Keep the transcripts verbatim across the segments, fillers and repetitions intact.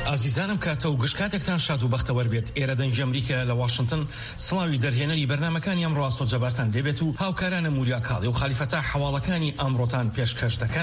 ئازیزانم کاتە و گشتکاتێکتان شاد و بەختەوەر بێت. ئێرە دەنگی ئەمریکا لە واشنگتن سڵاوی دەرهێنەری بەرنامەکانی ئەمڕۆ ئاستۆ جەبارتان دەبێت و هاوکارانە موریا کاڵی و خالیفەتە حواڵەکانی ئەمڕۆتان پێشکەش دەکەن.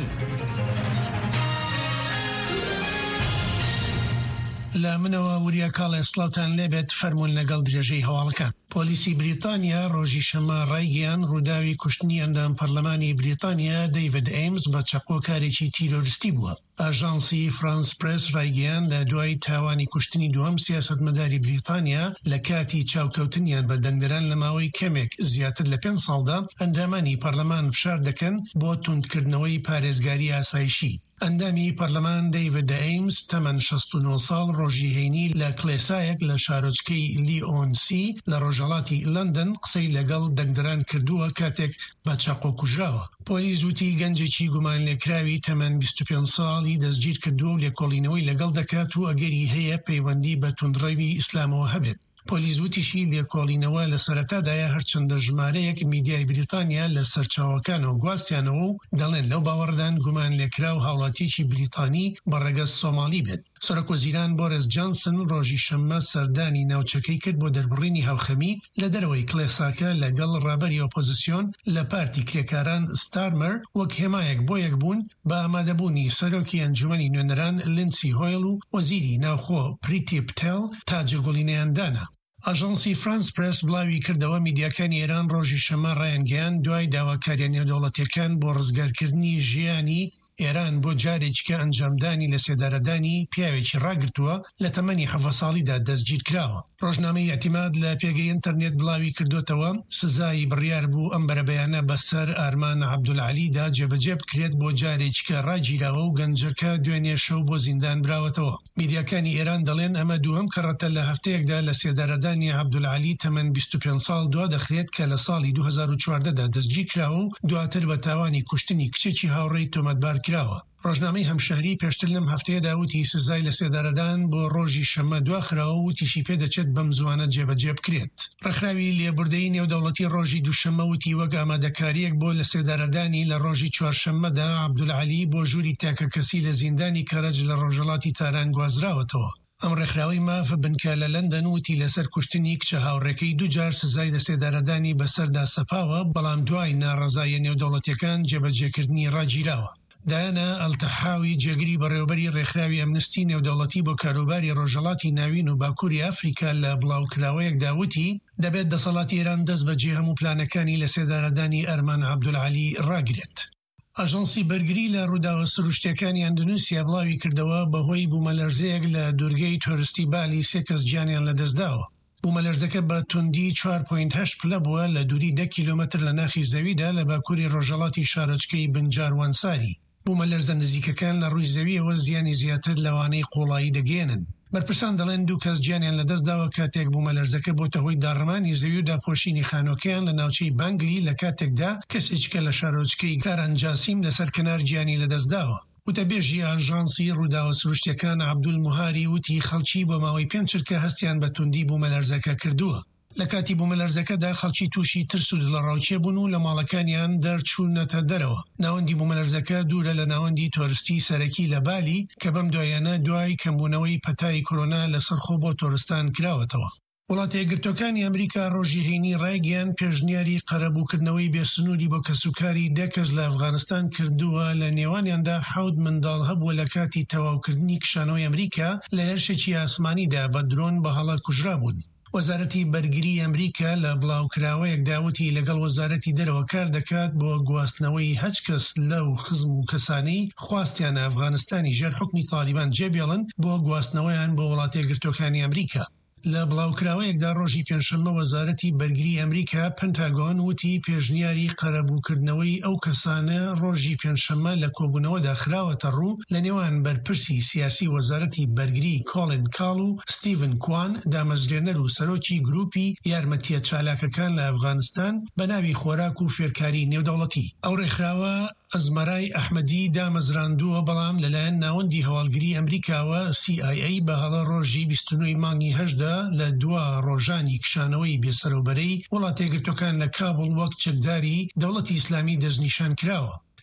لە منەوە وریا کاڵێ سڵاوتان لێبێت فەرمونون لەگەڵ درێژەی هەواڵەکان. پۆلیسی بریتانیا ڕۆژی شەمە ڕایگەیان ڕووداوی کوشتنی ئەندام پەرلەمانی بریتانیا دەیڤید ئەیمز بە چەقۆکارێکی تیرۆریستی بووە. ئاژانسی فرانس پرس ڕایگەیان لە دوای تاوانی کوشتنی دووەم سیاسەتمەداری بریتانیا لە کاتی چاوکەوتنیان بە دەنگدەران لە ماوەی کەمێک زیاتر لە پێنج ساڵدا ئەندامانی پەرلەمان فشار دەکەن بۆ توندکردنەوەی پارێزگاری ئاسایشی. ئەندامی پەرلەمان دەیڤید ئەیمز تەمەن شەست و نۆ ساڵ ڕۆژی هەینی لە کلێسایەک لە شارۆچکەی لیۆنسی لە ڕۆژهەڵاتی لەندەن قسەی لەگەڵ دەنگدەران کردووە کاتێک بە چاقۆ کوژراوە. پۆلیس وتی گەنجێکی گومان لێکراوی تەمەن بیست و پێنج ساڵی دەستگیر کردووە و لێکۆڵینەوەی لەگەڵ دەکات و ئەگەری هەیە پەیوەندی بە توندڕەوی ئیسلامەوە هەبێت. پۆلیس وتیشی لێکۆڵینەوە لە سەرەتادایە هەرچەندە ژمارەیەک میدیای بریتانیا لە سەرچاوەکانەوە گواستیانەوە و دەڵێن لەو باوەڕدان گومان لێکراو هاوڵاتیەکی بریتانی بەڕێگە سۆمالی بێت. سەرۆکوەزیران بۆرس جانسن ڕۆژی شەممە سەردانی ناوچەکەی کرد بۆ دەربڕینی هاوخەمی لە دەرەوەی کلێساکە لەگەڵ ڕابەری ئۆپۆزیسیۆن لە پارتی کرێکاران ستارمەر وەک هێمایەک بۆ یەکبوون بە ئامادەبوونی سەرۆکی ئەنجومەنی نوێنەران لنسی هۆیل و وەزیری ناوخۆ پریتی پتێل تاجگوڵینەیاندانە. ئاژانسی فرانس پرس بڵاوی کردەوە میدیاکانی ئێران ڕۆژی شەمە ڕایانگەیان دوای داواکاریان نێودەوڵەتیەکان بۆ ڕزگارکردنی ژیانی ئێران بۆ جارێککە ئەنجامدانی لە سێدارەدانی پیاوێکی ڕاگرتووە لە تەمەنی حەڤە ساڵیدا دەستگیر کراوە. ڕۆژنامەی ئەتیماد لە پێگەی ئینتەرنێت بڵاوی کردوتەوە سزایی بڕیار بوو ئەم بەرەبەیانە بەسەر ئارمان عەبدولعەلیدا جێبەجێ بکرێت بۆ جارێککە ڕاگیراوە و گەنجەکە دوێنێ شەو بۆ زیندان براوەتەوە. میدیاکانی ئێران دەڵێن ئەمە دووەم کەڕەتە لە هەفتەیەکدا لە سێدارەدانی عەبدولعەلی تەمەن بیست و پێنج ساڵ دوا دەخرێت کە لە ساڵی دوو هەزار و چواردەدا دەستگیر کراوە و دواتر بە تاوانی کوشتنی کچێکی هاوڕێی تۆمەتبار کراوە. ڕۆژنامەی هەمشەهری پێشتر لەم هەفتەیەدا وتی سزای لە سێدارەدان بۆ ڕۆژی شەمە دواخراوە و وتیشی پێدەچێت بەم زوانە جێبەجێ بکرێت. ڕێکخراوی لێبوردەی نێودەوڵەتی ڕۆژی دووشەممە وتی وەک ئامادەکاریەک بۆ لە سێدارەدانی لە ڕۆژی چوارشەممەدا عەبدولعەلی بۆ ژووری تاکە کەسی لە زیندانی کەرەج لە ڕۆژهەڵاتی تاران گوازراوەتەوە. ئەم ڕێکخراوی ماف بنکە لە لەندەن وتی لەسەر کوشتنی کچە هاوڕێکەی دووجار سزای لە سێدارەدانی بەسەردا سەپاوە، بەڵام دوای ناڕەزاییە نێودەوڵەتیەکان جێبەجێکردنی ڕاگیراوە. دایانە ئەلتەحاوی جێگری بەڕێوەبەری ڕێکخراوی ئەمنستی نێودەوڵەتی بۆ کاروباری ڕۆژهەڵاتی ناوین و باکووری ئەفریقا لە بڵاوکراوەیەکدا وتی دەبێت دەسەڵاتی ئێران دەست بەجێ هەموو پلانەکانی لە سێدارەدانی ئەرمان عەبدولعەلی ڕاگرێت. ئاژانسی بەرگری لە ڕووداوە سروشتیەکانی ئەندونوسیا بڵاوی کردەوە بەهۆی بوومەلەرزەیەک لە دوورگەی تۆریستی بالی سێ کەس گیانیان لەدەستداوە. بوومەلەرزەکە بە توندی چوار پۆینت هەشت پلە بووە لە دووری دە کیلۆمەتر لە ناخی زەویدا لە باکووری ڕۆژهەڵاتی شارۆچکەی بنجاروانساری. بوومەلەرزە نزیکەکان لە ڕووی زەویەوە زیانی زیاتر لەوانەی قوڵایی دەگەێنن. بەرپرسان دەڵێن دوو کەس گیانیان لەدەستداوە کاتێک بوومەلەرزەکە بۆتە هۆی داڕمانی زەوی و داپۆشینی خانۆکەیان لە ناوچەی بانگلی لە کاتێکدا کەسێککە لە شارۆچکەی کارانجاسیم لەسەر کەنار گیانی لەدەستداوە. وتەبێژی ئاژانسی ڕووداوە سروشتیەکان عەبدولموهاری وتی خەڵکی بۆ ماوەی پێنج چرکە هەستیان بە توندی بوومەلەرزەکە کردووە. لە کاتی بوومەلەرزەکەدا خەڵکی تووشی ترس و دڵەڕاوچێ بوون و لە ماڵەکانیان دەرچوونەتە دەرەوە. ناوەندی بوومەلەرزەکە دوورە لە ناوەندی تۆریستی سەرەکی لە بالی کە بەم دوایانە دوای کەمبوونەوەی پەتای کۆرۆنا لەسەرخۆ بۆ تۆرستان کراوەتەوە. وڵاتە یەکگرتووەکانی ئەمریکا ڕۆژی هەینی ڕایگەیان پێشنیاری قەرەبووکردنەوەی بێسنووری بۆ کەسوکاری دە کەس لە ئەفغانستان کردووە، لە نێوانیاندا حەوت منداڵ هەبووە لە کاتی تەواوکردنی کشانەوەی ئەمریکا لە هێرشێکی ئاسمانیدا بە درۆن بە هەڵە کوژرا بوون. وەزارەتی بەرگری ئەمریکا لە بڵاوکراوەیەک داوتی لەگەڵ وەزارەتی دەرەوە کار دەکات بۆ گواستنەوەی هەچ کەس لەو خزم و کەسانەی خواستیان ئەفغانستانی ژێر حکمی تالیبان جێبێڵن بۆ گواستنەوەیان بۆ وڵاتە یەکگرتووەکانی ئەمریکا. لە بڵاوکراوەیەکدا ڕۆژی پێنجشەممە وەزارەتی بەرگری ئەمریکا پەنتاگۆن وتی پێشنیاری قەرەبووکردنەوەی ئەو کەسانە ڕۆژی پێنجشەممە لە کۆبوونەوەدا خراوەتە ڕوو لە نێوان بەرپرسی سیاسی وەزارەتی بەرگری کۆڵین کاڵ و ستیڤن کوان، دامەزرێنەر و سەرۆکی گروپی یارمەتیە چالاکەکان لە ئەفغانستان بە ناوی خۆراک و فێرکاری نێودەوڵەتی. ئەو ڕێکخراوە ئەزمەرای ئەحمەدی دامەزراندووە، بەڵام لەلایەن ناوەندی هەواڵگری ئەمریکاوە سی ئای ئەی بە هەڵە ڕۆژی بیست و نۆی مانگی هەشدا لە دوا ڕۆژانی کشانەوەی بێسەرەوبەرەی وڵاتە یەکگرتووەکان لە کابڵ وەک چەکداری دەوڵەتی ئیسلامی دەستنیشان کراوە.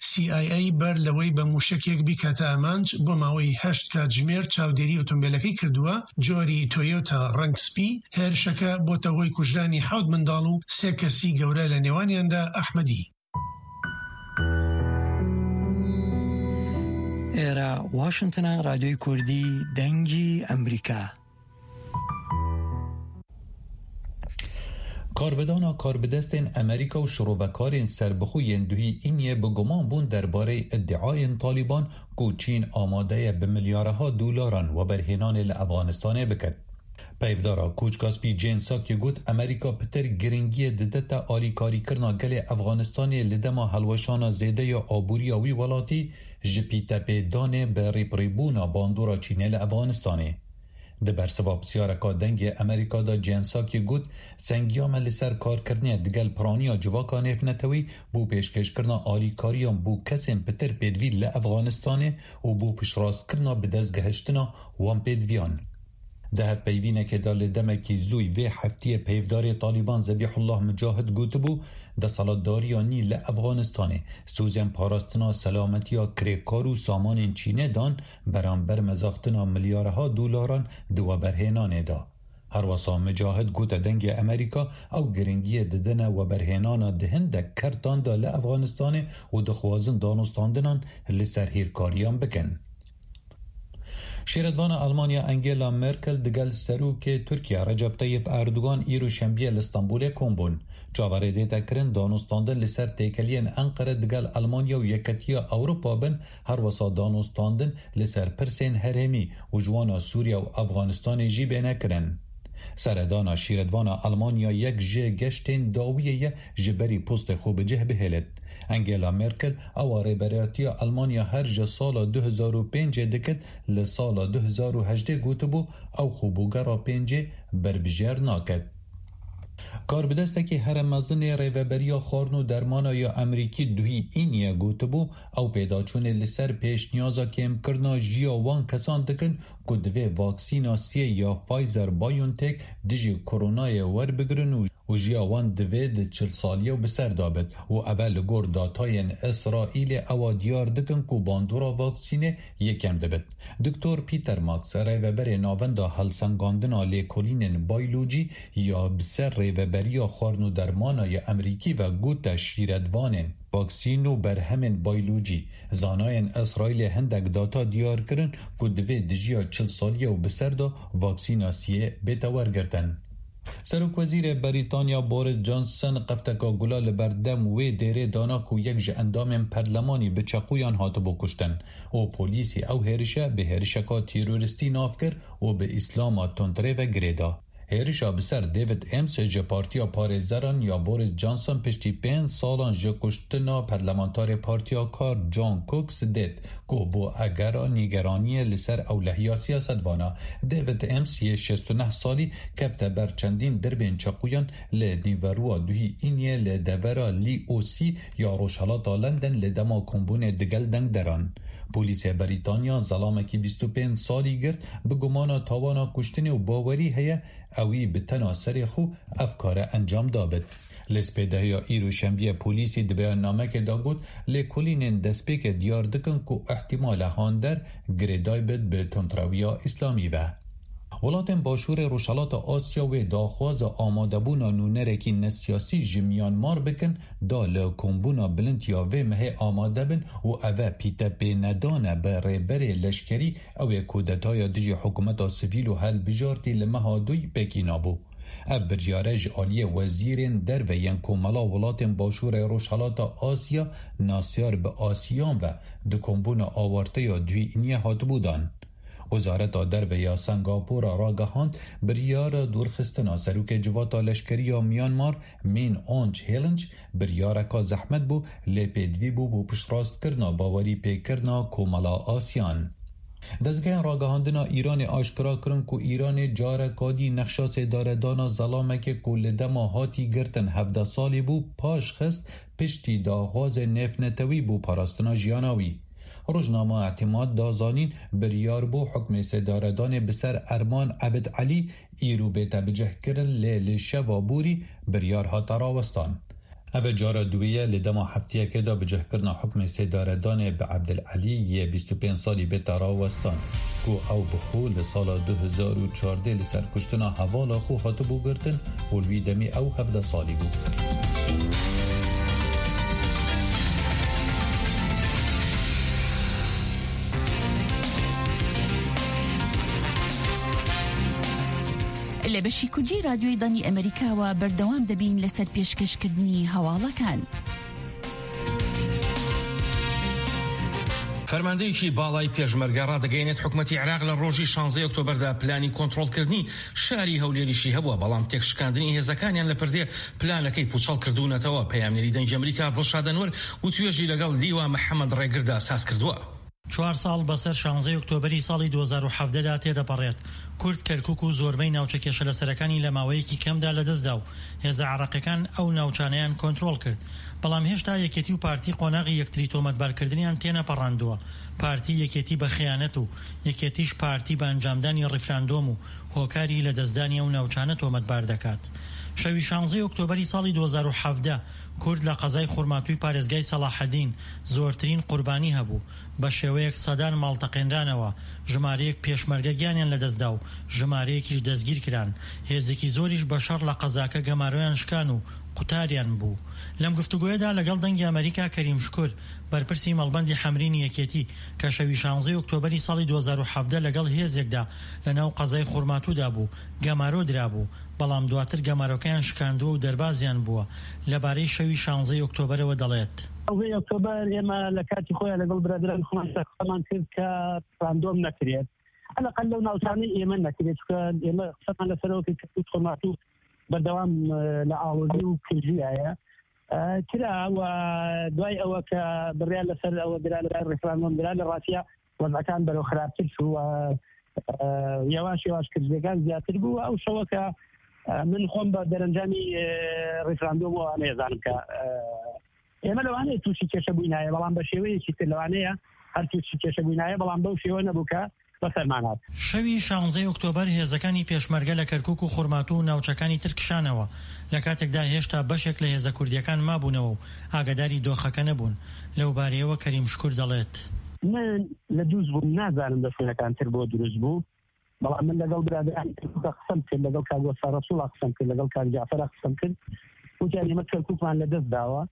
سی آی ای بەر لەوەی بە موشکێک بیکاتە ئامانج بۆ ماوەی هەشت کاتژمێر چاودێری ئۆتۆمبیلەکەی کردووە، جۆری تۆیۆتا ڕەنگ سپی. هێرشەکە بۆتە هۆی کوژرانی حەوت منداڵ و سێ کەسی گەورە لە نێوانیاندا ئەحمەدی. ئێرە واشنگتنە، رادیۆی کوردی دەنگی ئەمریکا. کاربدانا کاربدستین امریکا و شروبکارین سربخوین دوهی اینیه به گمان بون درباره ادعای طالبان که چین آماده به میلیاردها دلاران و برهنان لافغانستان بکد. پیفدارا کوچکاسپی جین ساکی گوت امریکا پتر گرنگی ددتا آلیکاری کرنا گل افغانستان لدما حلوشانا زیده یا آبوری وی ولاتی جپی تپیدانه به ریپریبونا باندورا چینه لافغانستانه. ده برسباب سیارکا دنگ امریکا دا جنساکی گوت سنگیام لسر کار کرنه دگل پرانیا جواکا نفنتوی بو پیشکش کرنا آلیکاریان بو کسین پتر پیدوی لافغانستانه و بو پشراست کرنا بدزگهشتنا وان پیدویان. دهت پیوینه که دال دمکی زوی و هفتی پیفداری طالبان ذبیح الله مجاهد گوت بو ده سالداریانی لافغانستانه سوزن پاراستنا سلامتیا کریکارو سامان چینه دان برانبر مزاختنا میلیاردها دلاران دو برهنانه دا. هر واسا مجاهد گوت دنگ امریکا او گرنگی ددن و برهنان دهند کرتان دا لافغانستانه و دخوازن دانستاندنان لسرهیر کاریان بکن. شیردوان آلمانیا انگلا مرکل دگل سروک ترکیه رجب طیب اردوغان ایرو شنبه لستانبول کومبون جاوره دیتا کرن دانستاندن لسر تیکلین انقره دگل آلمانیا و یکتیا اوروپا بن هر وسا دانستاندن لسر پرسین هرمی و جوانا سوریا و افغانستان جی بینه کرن. سردانا شیردوان آلمانیا یک جه گشتین داویه جبری پست خوب جه بهلت. انگلا مرکل اواره برایتی آلمانیا هر جه سال دو هزار و پنج دکت لسال دو هزار و هجده گوتبو او خوبوگرا پنج بربجر ناکد. کار بدسته که هر مزن ریوبریا خارنو درمانا یا امریکی دوی اینیه گوتبو او پیدا چون لسر پیش نیازا کم کرنا جیا وان کسان دکن که دوی واکسینا سی یا فایزر بایونتک دیجی کرونای ور بگرن و جیا وان دوی ده چل سالیه و بسر دابد و اول گور داتاین اسرائیل او دیار دکن که باندورا واکسینه یکم دبد. دکتور پیتر ماکس ریوبر ناوندا هلسنگاندنا لیکولین بایلوجی یا بسر ریوبریا خارنو درمانای امریکی و گوت شیردوانن واکسینو بر همین بایلوجی زاناین اسرائیل هندک داتا دیار کرن که دوی دجیا چل سالیه و بسر دا واکسینا سیه بیتاور گردن. سرک وزیر بریتانیا بوریس جانسون قفتکا گلال بردم و دیره دانا کو یک جه اندام پرلمانی به چقویان هاتو بکشتن و پولیسی او هرشه به هرشکا تیروریستی ناف کر و به اسلام تندره و گریدا. هرشا بسر دیوید امس جه پارتیا پارێزەران یا بوریس جانسون پشتی پێنج ساڵان ji کشتنا پەرلەمانتارê پارتیا کار جان کوکس دێت کو بۆ ئەگەرا نیگەرانیە لەسەر ئەولەهیا سیاسەتوانە. دیوید امس یê şêst û neh salî kefte ber çendîn derbên çeqûyan li nîveroya duhî îniyê li devera lî o sî ya Rojhilata London li dema kombûnê digel deng deran. Polîsê Britanya zalamekî bîst û pênc salî girt bi gumana tawana kuştinê û bawerî heye اوی به تنا سری خو افکار انجام دابد. لسپیده یا ایرو شنبیه پولیسی دی بیان نامه که دا گود لیکولینین دسپی که دیار دکن که احتمال هاندر گریدای بد به تندرویا اسلامی به. ولاتن باشور روشالات آسیا و داخواز آماده بونا نونرکی نسیاسی جمیان مار بکن دا لکنبونا بلنتیا و مه آماده بن و اوه پیتا بی ندانه به ریبر لشکری او کودتای دیجی حکومت سیویل و هل بجارتی لمهادوی بکینابو. اف بریارج آلی وزیرین در و ینکوملا ولاتن باشور روشالات آسیا ناسیار به آسیان و دکنبونا آوارته یا دوی اینیه هات بودن. وزارت در و یا سنگاپور راگهاند بریار دورخستنا سروک جواتا لشکری یا میانمار مین آنج هیلنج بریار کا زحمت بو لپیدوی بو بو پشتراست کرنا باوری پی کرنا کوملا آسیان. دزگین راگهاندنا ایران آشکرا کرن که ایران جارکادی نقشاس داردانا ظلامک کل دما هاتی گرتن هفده سالی بو پاش خست پشتی داغاز نفنتوی بو پاراستنا جیاناوی. روزنامه اعتماد دازانین بریار بو حکم سداردان بسر ارمان عبد علی ایرو بیتا بجه کرن لیل شوابوری بریار ها تراوستان. هذا جارة دوية لدما حفتية كده بجهكرنا حكم سيداردان بعبد العلي بیست و پنج سالی بتارا وستان کو او بخو لسال دو هزار و چهارده لسر کشتنا حوالا خو هاتو بو گرتن و الویدمی او هفده سالی بو. لە بەشی کوردی رادیۆی دانی ئەمریکاوە بەردەوام دەبین لەسەر پێشکەشکردنی هەواڵەکان. فەرماندەیەکی باڵای پێشمەرگە ڕادەگەیەنێت حکومەتی عێراق لە ڕۆژی شانزەی ئۆکتۆبەردا پلانی کۆنتڕۆڵکردنی شاری هەولێریشی هەبووە، بەڵام تێکشکاندنی هێزەکانیان لە پردێ پلانەکەی پوچەڵ کردوونەتەوە. پەیامنێری دەنگی ئەمریکا دڵشاد ئەنوەر و توێژی لەگەڵ لیوا محەممەد ڕێگردا ساز کردووە. چوار ساڵ بەسەر شانزەی ئۆکتۆبەری ساڵی دو هزار و حەڤدەدا تێدەپەڕێت. کورد کەرکووک و زۆربەی ناوچە کێشەلەسەرەکانی لە ماوەیەکی کەمدا لەدەستدا و هێزە عێراقیەکان ئەو ناوچانەیان کۆنتڕۆڵ کرد، بەڵام هێشتا یەکێتی و پارتی قۆناغی یەکتری تۆمەتبارکردنیان تێنەپەڕاندووە. پارتی یەکێتی بە خەیانەت و یەکێتیش پارتی بە ئەنجامدانی ڕیفراندۆم و هۆکاری لە دەستدانی ئەو ناوچانە تۆمەتبار دەکات. شەوی شانزەی ئۆکتۆبەری ساڵی دو هزار و حەڤدە کورد لە قەزای خوڕماتووی پارێزگای سەلاحەدین زۆرترین قوربانی هەبوو، بە شێوەیەک سەدان ماڵتەقێنرانەوە، ژمارەیەک پێشمەرگە گیانیان لەدەستدا و ژمارەیەکیش دەستگیر کران. هێزێکی زۆریش بە شەڕ لە قەزاکە گەمارۆیان شکان و قوتاریان بوو. لەم گفتوگۆیەدا لەگەڵ دەنگی ئەمریکا کەریم شکور بەرپرسی مەڵبەندی حەمرینی یەکێتی کە شەوی شانزەی ئۆکتۆبەری ساڵی دو هزار و حەڤدە لەگەڵ هێزێکدا لەناو قەزای خوڕماتوودا بوو گەمارۆ درابوو، بەڵام دواتر گەمارۆکەیان شکاندووە و دەربازیان بووە. لەبارەی شەوی شانزەی ئۆکتۆبەرەوە دەڵێت شانزەی ئۆکتۆبەر ئێمە لە کاتی خۆیان لەگەڵ برادران خۆمان سەقسەمان کرد کە ڕاندۆم نەکرێت، هەڵەقەل لەو ناوچانەی ئێمە نەکرێت، چکە ئێمە قسەمان لەسەرەوە کرد کە خوڕماتوو بەردەوام لە ئاڵۆزی و کردژیایە کرا و دوای ئەوە کە بڕیان لەسەر ئەوە درا لە ڕێفراندۆم درا لە ڕاستیە وەزعەکان بەرەو خراپتر شووە، یاواش یاواش کردژەکان زیاتر بوو. ئەو شەوە کە من خۆم بە دەرەنجامی ڕێفراندۆم ئەمێزانم کە ئێمە لەوانەیە تووشی کێشە بووینایە، بەڵام بە شێوەیەکی تر لەوانەیە هەر تووشی کێشە بووینایە، بەڵام بەو شێوە نەبوو کە بەسەرمانات. شەوی شانزەی ئۆکتۆبەر هێزەکانی پێشمەرگە لە کەرکووک و خوڕماتوو و ناوچەکانی تر کشانەوە، لە کاتێکدا هێشتا بەشێک لە هێزە کوردیەکان مابوونەوە و ئاگاداری دۆخەکە نەبوون. لەو بارەیەوە کەریم شکور دەڵێت من لە دووز بووم، نازانم دەفێنەکان تر بۆ دروست بوو، بەڵام من لەگەڵ برادرانی کەرکووکە قسەم کرد، لەگەڵ کاک وەسا ڕەسووڵا قسەم کرد، لەگەڵ کاک جعفەرا قسەم کرد، وتیان ئێمە کەرکووکمان لەدەست داوە،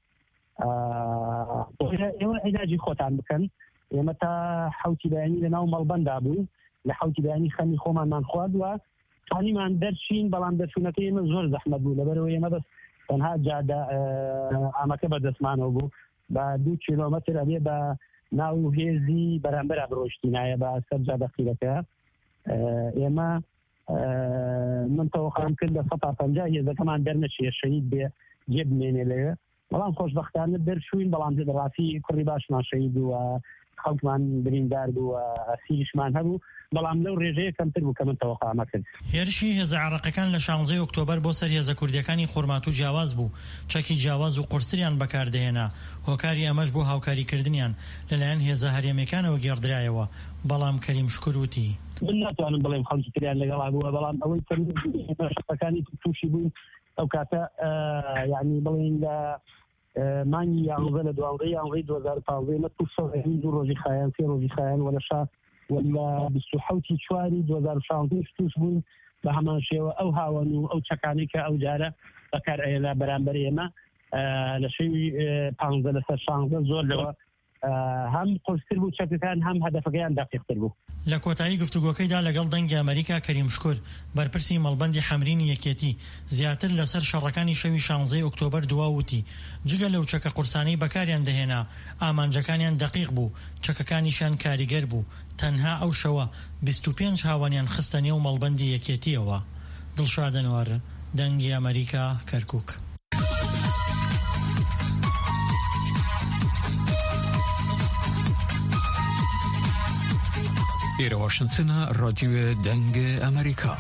ئێوە عیلاجی خۆتان بکەن. ئێمە تا حەوتی بەیانی لەناو مەڵبەندا بوو، لە حەوتی بەیانی خەمی خۆمانمان خواردووە، توانیمان دەرچین، بەڵام دەرچوونەکەی ئێمە زۆر زەحمەت بوو، لەبەرەوە ئێمە بەس تەنها جادە ئامەکە بەدەستمانەوە بوو، بە دوو کیلۆمەتر ئەبێ بە ناو هێزی بەرامبەرا بڕۆشتینایە بە سەر جادە قیرەکە. ئێمە من تەوەقعم کرد لە سەد و پەنجا هێزەکەمان دەرنەچێ شەهید بێ جێ بمێنێ لەوێ، بەڵام خۆشبەختانە دەرچووین، بەڵام ڕاستی کوڕی باشمان شەهید بوو، خەڵکمان بریندار بوو، ئەسیریشمان هەبوو، بەڵام لەو ڕێژەیە کەمتر بوو کە من تەوەقعمە کرد. هێرشی هێزە عێراقیەکان لە شانزەی ئۆکتۆبەر بۆ سەر هێزە کوردیەکانی خوڕماتوو جیاواز بوو، چەکی جیاواز و قورسریان بەکاردەهێنا، هۆکاری ئەمەش بۆ هاوکاریکردنیان لەلایەن هێزە هەرێمیەکانەوە گێڕدرایەوە. بەڵام کەریم شکور وتی من ناتوانم بڵێم خەڵکی تریان لەگەڵا بووە، بەڵام ئەوەی شەقەکانی تووشی بوون ئەو کاتە یعنی بڵێن لە مانگی یانزە لە دواڵدەی یانزەی دو هزار و پانزە ئێمە تووشی دوو ڕۆژی خایان سێ ڕۆژی خایان وەلە شا وەلا بیست و حەوتی چواری دو هزار و شانزەی تووش بوون، بە هەمان شێوە ئەو هاوەن و ئەو چەکانی کە ئەو جارە بەکار ئێنا بەرامبەر ئێمە لە شەوی پانزە لەسەر شانزە زۆر لەوە هەم قورستر بوو چەکەکان، هەم هەدەفەکەیان دەقیقتر بوو. لە کۆتایی گفتوگۆکەیدا لەگەڵ دەنگی ئەمریکا کەریم شکور بەرپرسی مەڵبەندی حەمرینی یەکێتی زیاتر لەسەر شەڕەکانی شەوی شانزەی ئۆکتۆبەر دواوتی جگە لەو چەکە قورسانەی بەکاریان دەهێنا ئامانجەکانیان دەقیق بوو، چەکەکانیشان کاریگەر بوو، تەنها ئەو شەوە بیست و پێنج هاوانیان خستە نێو مەڵبەندی یەکێتیەوە. دڵشاد ئەنوەر، دەنگی ئەمریکا، کەرکووک. إلى واشنطن راديو دنگ أمريكا.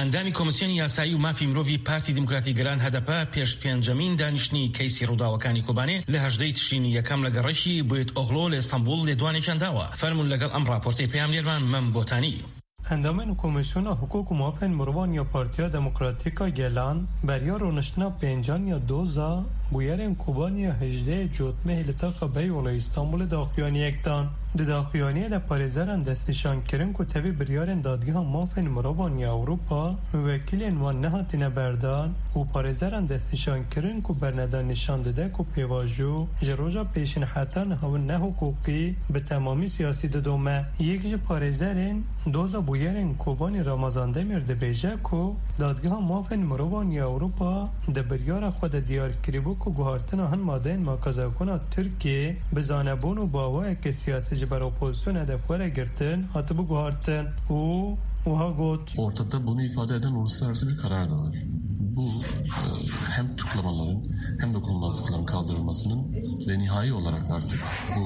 ئەندامی کۆمسیۆنی یاسایی و مافی مرۆڤی پارتی دیموکراتی گەران هەدەپە پێش پێنجەمین دانیشتنی کەیسی ڕووداوەکانی کوبانێ لە هەژدەی تشرینی یەکەم لە گەڕەشی بۆیت ئۆغلۆ لە ئیستانبول لێدوانێکیان داوە. فەرمون لەگەڵ ئەم راپۆرتەی پەیامنێرمان مەم بۆتانی. اندامین کمیسیون حقوق موافق مروان یا پارتیا دموکراتیکا گلان بریا رونشتنا پنجان یا دوزا بویرین کوبانی هجده جوتمه لطاق بی ولی استانبول داخیانی اکتان د داخیانی د پاریزران دستشان کرن کو تبی بریارن دادگاه موافق مروان یا اروپا موکلین وان نهاتین بردان و پاریزران دستشان کرن کو برندان نشان داده کو پیواجو جروجا پیشن حتن هون نه حقوقی به تمامی سیاسی دومه یک ج پاریزرین دوزا بویرین کوبانی رمضان دمیر د بیجه کو دادگاه موافق مروان یا اروپا د بریار خود دیار کریبو کو گوهارتنا هن مادین ماکازاکونا ترکیه بزانبون و باوای که سیاسی جبر اپوزisyon hedeflere girtin, hatta bu guhartin u uha got. Ortada bunu ifade eden uluslararası bir karar da var. Bu hem tutuklamaların hem dokunulmazlıkların kaldırılmasının ve nihai olarak artık bu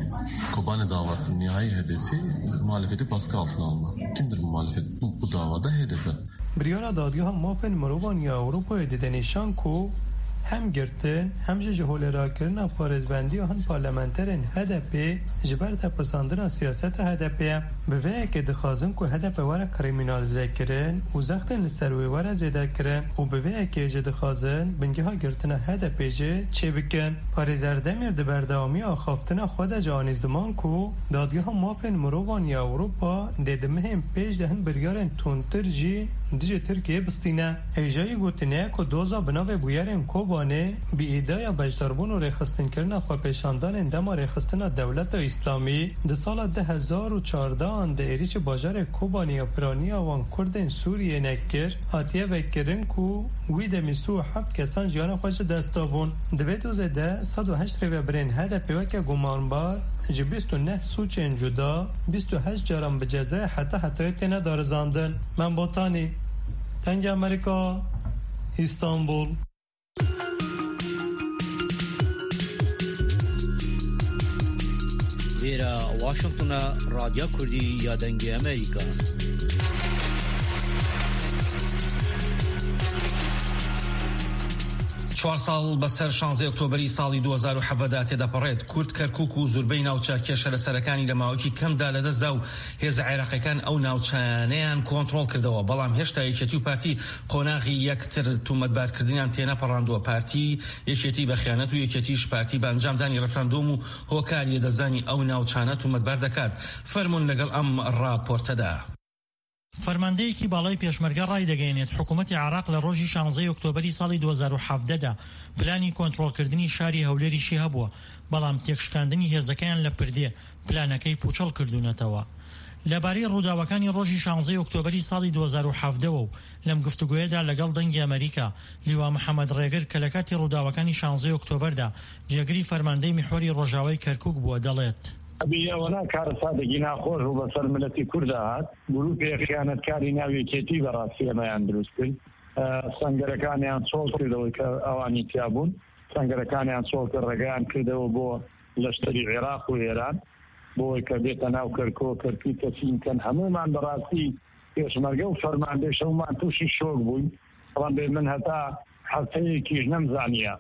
Kobane davasının nihai hedefi muhalefeti baskı altına alma. Kimdir bu muhalefet? Bu, bu davada hedefi. Briyara dadgah muafin Morovan ya Avrupa'ya dedenişan ku هم گرتن هم جهول را کردن پارێزبندی و هەن پارلەمانتەرên H D P ji ber tepesandina siyaseta H D P bi vê yekê dixwazin ku H D P were krîminalîzekirin û zextên li ser wê were zêdekirin û bi vê yekê jî dixwazin bingeha girtina H D P jî çê bikin. Parêzer Demîr di berdewamiya axaftina xwe de canî ziman ku dadgeha mafên mirovan ya Ewropa dê di mihên pêş de hin biryarên tûntir jî dijî Tirkiye bistîne. Hêjayî gotineye ku doza bi navê bûyerên Kobanê bi îdaya bejdarbûn û rêxistinekirina xwepêşandanên dema rêxistina dewleta İslamî di sala de hezar û çardehan di êrişî bajarê Kobanê ya piraniya wan Kurdên Sûriyê nekir hatiye vekirin ku wî demî sû û heft kesan jiyana xwe ji dest dabûn. Di vê dozê de sed û heşt rêvebirên H D P weke gumanbar ji bîst û neh sûçên cuda bîst û heşt caran bi cezayê heta hetayê têne darizandin. Mem Botanî, Tengê Amerîka, İstanbul. Vêra Washingtona Radya Kurdî ya Dengê Amerîka. چوار ساڵ بەسەر شانزەی ئۆکتۆبەری ساڵی دو هەزار و حەڤەدا تێدەپەڕێت. کورد کەرکووک و زۆربەی ناوچە کێشە لە سەرەکانی لە ماوەیەکی کەمدا لەدەستدا و هێزە عێراقیەکان ئەو ناوچانەیان کۆنتڕۆڵ کردەوە، بەڵام هێشتا یەکێتی و پارتی قۆناغی یەکتر تومەتبارکردنیان تێنە پەڕاندووە. پارتی یەکێتی بە خیانەت و یەکێتیش پارتی بە ئەنجامدانی ڕەفرەندۆم و هۆکاری لەدەستدانی ئەو ناوچانە تومەتبار دەکات. فەرمون لەگەڵ ئەم ڕاپۆرتەدا. فەرماندەیەکی باڵای پێشمەرگە ڕای دەگەێنێت حکوومەتی عێراق لە ڕۆژی شانزەی ئۆکتۆبەری ساڵی دو هەزار و حەڤدەدا پلانی کۆنتڕۆڵکردنی شاری هەولێریشی هەبووە، بەڵام تێکشکاندنی هێزەکەیان لە پردێ پلانەکەی پوچەڵ کردوونەتەوە. لەبارەی ڕووداوەکانی ڕۆژی شانزەی ئۆکتۆبەری ساڵی دو هەزار و حەڤدەوە و لەم گفتوگۆیەدا لەگەڵ دەنگی ئەمریکا لیوا محەممەد ڕێگر کە لە کاتی ڕووداوەکانی شانزەی ئۆکتۆبەردا جێگری فەرماندەی میحوەری ڕۆژاوای کەرکووک بووە دەڵێت ئەوەنا کارەسادێکی ناخۆش و بەسەر ملەتی کووردا هات گروپی خیانەتکاری ناویەکێتی بەڕاستی ئەمەیان دروست کرد. سەنگەرەکانیان چۆڵ کردەوەی کە ئەوانی تیابوون، سەنگەرەکانیان چۆڵ کرد ڕێگەیان کردەوە بۆ لەشتەری عێراق و ئێران بۆی کە بێتە ناو کەرکۆ کەرکی تەسیمکەن. هەمومان بەڕاستی پێشمەرگە و فەرماندەی شەومان تووشی شۆک بووین. بەڵام بێ من هەتا هەفتەیەکیش نەمزانیە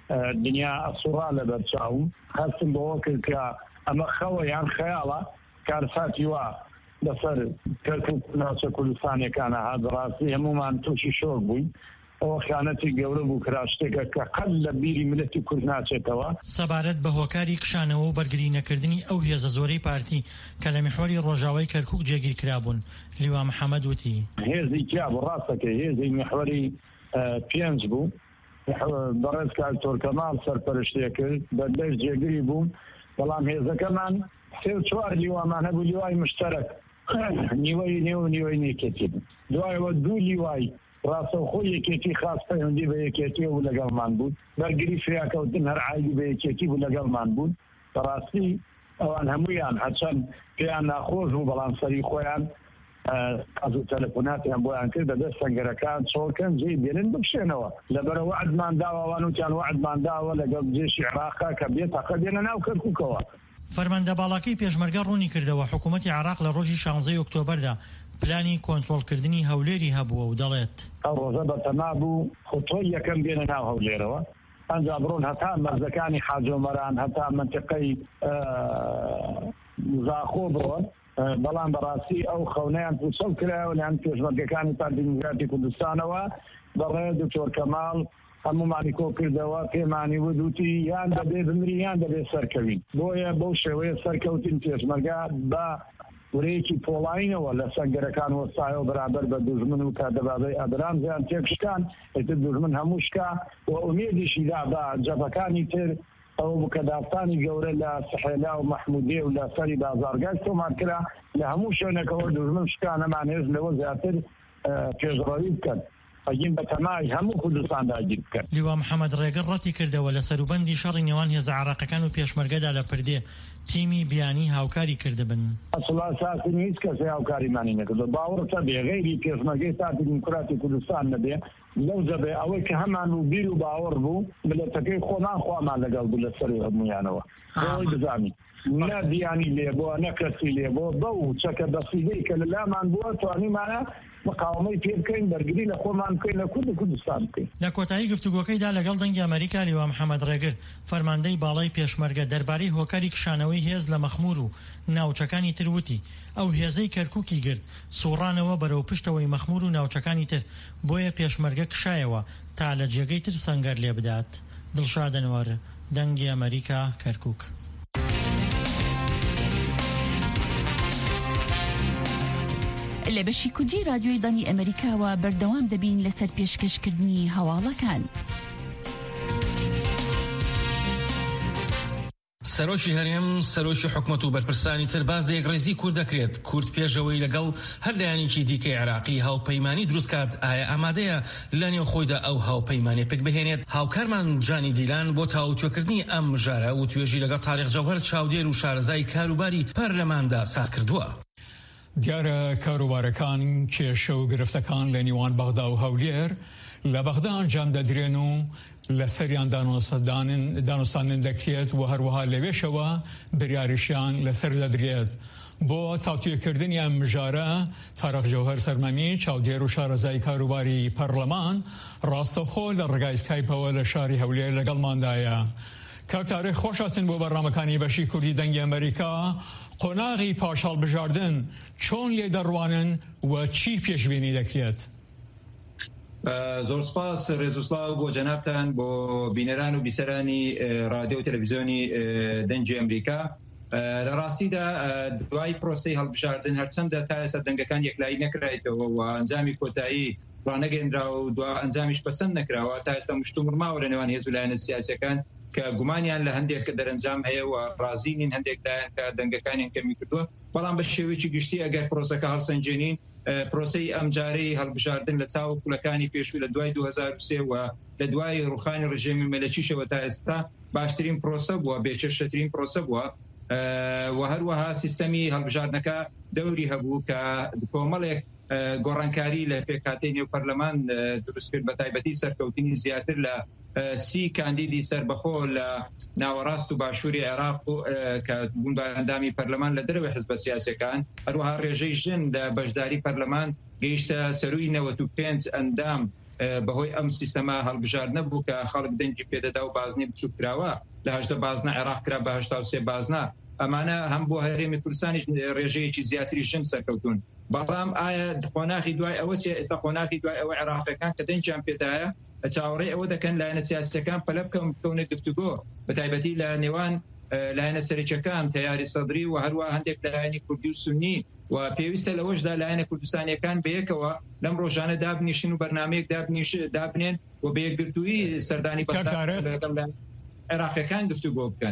دنیا ئەسوڕا لە بەرچاوم هەستم بەوە کرد کە ئەمە خەوە یان خەیاڵە کارساتی وا لەسەر کەرکووک ناوچە کوردستانیەکانە هات. بەڕاستی هەمومان تووشی شۆک بووین. ئەوە خیانەتی گەورە بوو کرا شتێکە کە قەت لە بیری ملەتی کورد ناچێتەوە. سەبارەت بە هۆکاری کشانەوە و بەرگری نەکردنی ئەو هێزە زۆرەی پارتی کە لە میحوەری ڕۆژاوای کەرکووک جێگیر کرابوون، لیوا محەممەد وتی هێزی تیا بڕاستەکە هێزی میحوەری پێنج بوو، بەڕێز کاکتۆر کەمال سەرپەرشتیە کرد، بەدەست جێگیری بووم. بەڵام هێزەکەمان سێ و چوار لیوامان هەبوو، لیوای مشتەرەک نیوەی نێو و نیوەی نێکێتی بوو. دوایەوە دوو لیوای ڕاستەوخۆی یەکێتی خاص پەیوەندی بە یەکێتی بوو لەگەڵمان بوون، بەرگری فریاکەوتن هەر عایدی بە یەکێتی بوو لەگەڵمان بوون. بەڕاستی ئەوان هەموویان هەرچەند پێیان ناخۆش بوو بەڵام سەری خۆیان قەزو تەلەفۆناتیان بۆیان کرد بەدەست سەنگەرەکان چۆڵکەن جێی بێنن بکشێنەوە. لەبەرە وعدمان داوەوان وتیان وعدمان داوە لەگەڵ جێشی عێراقا کە بێتەقە دێنە ناو کەرکووکەوە. فەرماندە باڵاکەی پێشمەرگە ڕوونی کردەوە حکوومەتی عێراق لە ڕۆژی شانزەی ئۆکتۆبەردا پلانی کۆنتڕۆڵکردنی هەولێری هەبووە و دەڵێت ئەو ڕۆژە بەتەما بوو خۆتۆی یەکەم بێنە ناو هەولێرەوە ئەنجا بڕۆن هەتا مەرزەکانی حاجۆمەران هەتا منتقەی زاخۆ بڕۆن بەڵام بەڕاستی ئەو خەونەیان پوچەڵ کرایەوە لەیان پێشمەرگەکانی پارتی دیموکراتی کوردستانەوە بەڕێ دکتۆر کەماڵ هەمومانی کۆ کردەوە پێمانی ودوتی یان دەبێ بمری یان دەبێ سەرکەوین بۆیە بەو شێوەیە سەرکەوتین پێشمەرگا بە ورەیەکی پۆڵاینەوە لە سەنگەرەکان وەستایەوە بەرامبەر بە دوژمن و کادەبابەی ئەدرام زیان تێکشکان ئێتر دوژمن هەموو شکا و ئومێدیشیدا بە جەبەکانی تر ئەو بکە داستانی گەورە لە سەحێلا و مەحمودێ و لە سەری بازارگای تۆمار کرا لە هەموو شوێنێکەوە دوژمن شکان ئەمانێژ لەوە زیاتر پێشڕەوی بکەن ئەگین بە تەمای هەموو کوردستان داگیر بکەن. لیوا محەممەد ڕێگەر ڕەتی کردەوە لە سەروبەندی شەڕی نێوان هێزە عێراقیەکان و پێشمەرگەدا لە پردێ تیمی بیانی هاوکاری کردبن. ئەسڵا ساسنی هیچ کەسێ هاوکاریمانی نەکردو باوەڕتە بێ غەیری پێشمەرگەی پارتی دیموکراتی کوردستان نەبێ لەو دەبێ ئەوەی کە هەمان و بیر و باوەڕ بوو ملەتەکەی خۆمان خوامان لەگەڵ بوو لە سەری هەموویانەوە ئەوەی بزانین نە بیانی لێبووە نە کەسی لێبووە بەو چەکە بەسیدەی کە لە لامان بووە توانیمانە مقاومەی پێ بکەین بەرگری لە خۆمان بکەین لە کورد و کوردستان بکەین. لە کۆتایی گفتوگۆکەیدا لەگەڵ دەنگی ئەمریکا لیوا محەممەد ڕێگر فەرماندەی باڵای پێشمەرگە دەربارەی هۆکاری کشانەوەی هێز لە مەخمور و ناوچەکانی تروتی ئەو هێزەی کەرکووکی گرت سوڕانەوە بەرەو پشتەوەی مەخمور و ناوچەکانی تر بۆیە پێشمەرگە کشایەوە تا لە جێگەی تر سەنگەر لێ بدات. دڵشاد ئەنوەر دەنگی ئەمریکا کەرکووک. لە بەشی کوردی رادیۆی دانی ئەمریکاوە بەردەوام دەبین لەسەر پێشکەشکردنی هەواڵەکان. سەرۆکی هەرێم سەرۆکی حکومەت و بەرپرسانی تر بازێک ڕێزی کورد دەکرێت کورد پێشەوەی لەگەڵ هەر لایەنێکی دیکەی عێراقی هاوپەیمانی دروستکات ئایا ئامادەیە لە نێو خۆیدا ئەو هاوپەیمانێ پێک بهێنێت. هاوکارمان جانی دیلان بۆ تاوتوێکردنی ئەم ژارە و توێژی لەگەڵ تاریخ جەوهەر چاودێر و شارەزای کاروباری پەرلەماندا ساز کردووە. دیارە کاروبارەکان کێشە و گرفتەکان لە نیوان بەغدا و هەولێر لە بەغدا ئەنجام دەدرێن و لە سەریان دانوستانن دەکرێت و هەروەها لەوێشەوە بریاریشیان لەسەر دەدرێت. بۆ تاوتوێکردنی ئەم مژارە تاریخ جەوهەر سەرمەمی چاودێر و شارەزای کاروباری پەرلەمان ڕاستەوخۆ لە ڕێگای سکایپەوە لە شاری هەولێر لەگەڵماندایە. کاک تاریخ خۆشاتن بۆ بەڕامەکانی بەشی کوردی دەنگی ئەمریکا. قۆناغی پاشەڵ بژاردن چۆن لێ دەڕوانن و چی پێشبینی دەکرێت؟ زۆر سپاس ڕێزوسلااو بۆ جەنابتان بۆ بینەران و بیسەرانی رادیۆ و تەلەڤیزیۆنی دەنگی ئەمریکا. لە ڕاستیدا دوای پرۆسەی هەڵبژاردن هەرچەندە تا ئێستا دەنگەکان یەکلایی نەکرایەوە و ئەنجامی کۆتایی ڕانەگەێنراوە و دو ئەنجامیش پەسەند نەکراوە تا ئێستا مشتومڕماوە لە نێوان هێز و لایەنە سیاسیەکان کە گومانیان لە هەندێک دەرەنجام هەیە و ڕازینین هەندێک لایەن کە دەنگەکانیان کەمی کردووە بەڵام بە شێوەیەکی گشتی ئەگەر پرۆسەکە هەڵسەنجێنین پرۆسەی ئەمجارەی هەڵبژاردن لە چاو پولەکانی پێشوو لە دوای دوو هەزار و سێ و لە دوای ڕوخانی ڕژێمی مەلەکیشەوە تا ئێستا باشترین پرۆسە بووە بێچەشترین پرۆسە بووە و هەروەها سیستەمی هەڵبژاردنەکە دەوری هەبوو کە کۆمەڵێک گۆڕانکاری لە پێکهاتەی نێو پەرلەمان دروست کرد بە تایبەتی سەرکەوتنی زیاتر لە سی کاندیدی سربەخۆ لە ناوەڕاست و باشووری عێراق کە بوون بە ئەندامی پەرلەمان لە دەرەوەی حزبە سیاسیەکان هەروەها ڕێژەی ژن لە بەشداری پەرلەمان گەیشتە سەرووی نەوەت و پێنج ئەندام بەهۆی ئەم سیستەما هەڵبژاردنە بوو کە خەڵک دەنگی پێدەدا و بازنێ بچووکراوە لە هەژدە بازنە عێراق کرا بە هەشتا و سێ بازنە ئەمانە هەم بۆ هەرێمی کوردستانیش ڕێژەیەکی زیاتری ژن سەرکەوتون. بەڵام ئایا خۆناغی دوای ئەوە چێ ئێستا خۆناغی دوای ئەوە عێراقیەکان کە دەنگیان پێدایە چاوەڕێی ئەوە دەکەن لایەنە سیاسیەکان پەلە بکەن بکەونە گفتوگۆ بە تایبەتی لە نێوان لایەنە سەرچەکان تیاری سەدری و هەروە هەندێک لایەنی کوردی و سونی و پێویستە لەوەشدا لایەنە کوردستانیەکان بەیەکەوە لەم ڕۆژانە دابنیشن و بەرنامەیەک دابنێن و بەیەکگرتووی سەردانی لەگەڵ عێراقیەکان گفتوگۆ بکەن.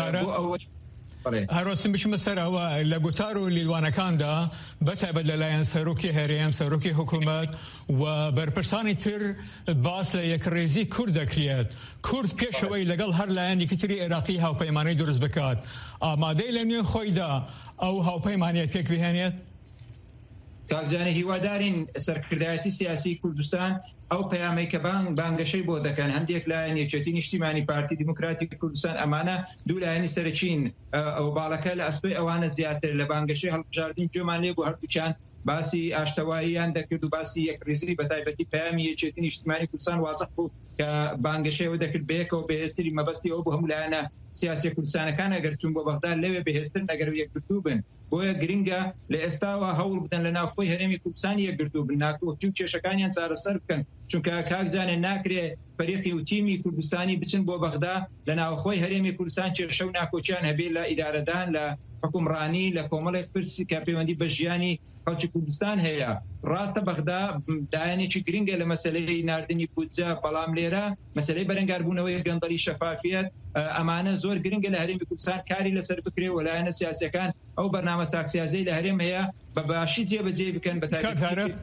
هەرۆسم بچمە سەرەوە لە گوتار و لیوانەکاندا بەتایبەت لەلایەن سەرۆکی هەرێم سەرۆکی حکوومەت و بەرپرسانی تر باس لە یەکڕێزی کورد دەکرێت. کورد پێشەوەی لەگەڵ هەر لایەنێکی تری عێراقی هاوپەیمانەی دروست بکات ئامادەی لە نوێ خۆیدا ئەو هاوپەیمانیە پێک بهێنێت؟ کاکجانە هیوادارین سەرکردایەتی سیاسی کوردستان ئەو پەیامەی کە بانگەشەی بۆ دەکەن هەندێک لایەن یەکێتی نیشتیمانی پارتی دیموکراتی کوردستان ئەمانە دوو لایەنی سەرچین ئەو باڵەکە لە ئەستۆی ئەوانە زیاتر لە بانگەشەی هەڵبژاردن جۆمان لێ بۆ هەردووچیان باسی ئاشتەواییان دەکرد و باسی یەکڕێزی بە تایبەتی پەیامی یەکێتی نیشتیمانی کوردستان وازەح بوو کە بانگەشەیەوە دەکرد بەیەکەوە بەهێزتری مەبەستی ئەو بۆ هەموو لایەنە سیاسی کوردستانەکان ئەگەر چوون بۆ بەغدا لەوێ بەهێزتر ئەگەر یەکگرتوو بن بۆیە گرنگە لە ئێستاوە هەوڵ بدەن لە ناوخۆی هەرێمی کوردستان یەکگرتوو بن ناکۆچی و کێشەکانیان چارەسەر بکەن چونکە کاکجانێ ناکرێ فەریقی و تیمی کوردستانی بچن بۆ بەغدا لە ناوخۆی هەرێمی کوردستان کێشە و ناکۆچیان هەبێ لە ئیدارەدان لە حکومڕانی لە کۆمەڵێک پرسی کە پەیوەندی بە ژیانی خەڵکی کوردستان هەیە ڕاستە بەغدا دایانێکی گرنگە لە مەسەلەی ناردنی بودجە بەڵام لێرە مەسەلەی بەرەنگاربوونەوەی گەندەڵی شەفافیەت ئەمانە زۆر گرنگە لە هەرێمی کوردستان کاری لەسەر بکرێ و لایەنە سیاسیەکان ئەو بەرنامە چاکسیازەی لە هەرێم هەیە بە باشی جێبەجێ بکەن بە تایبەتی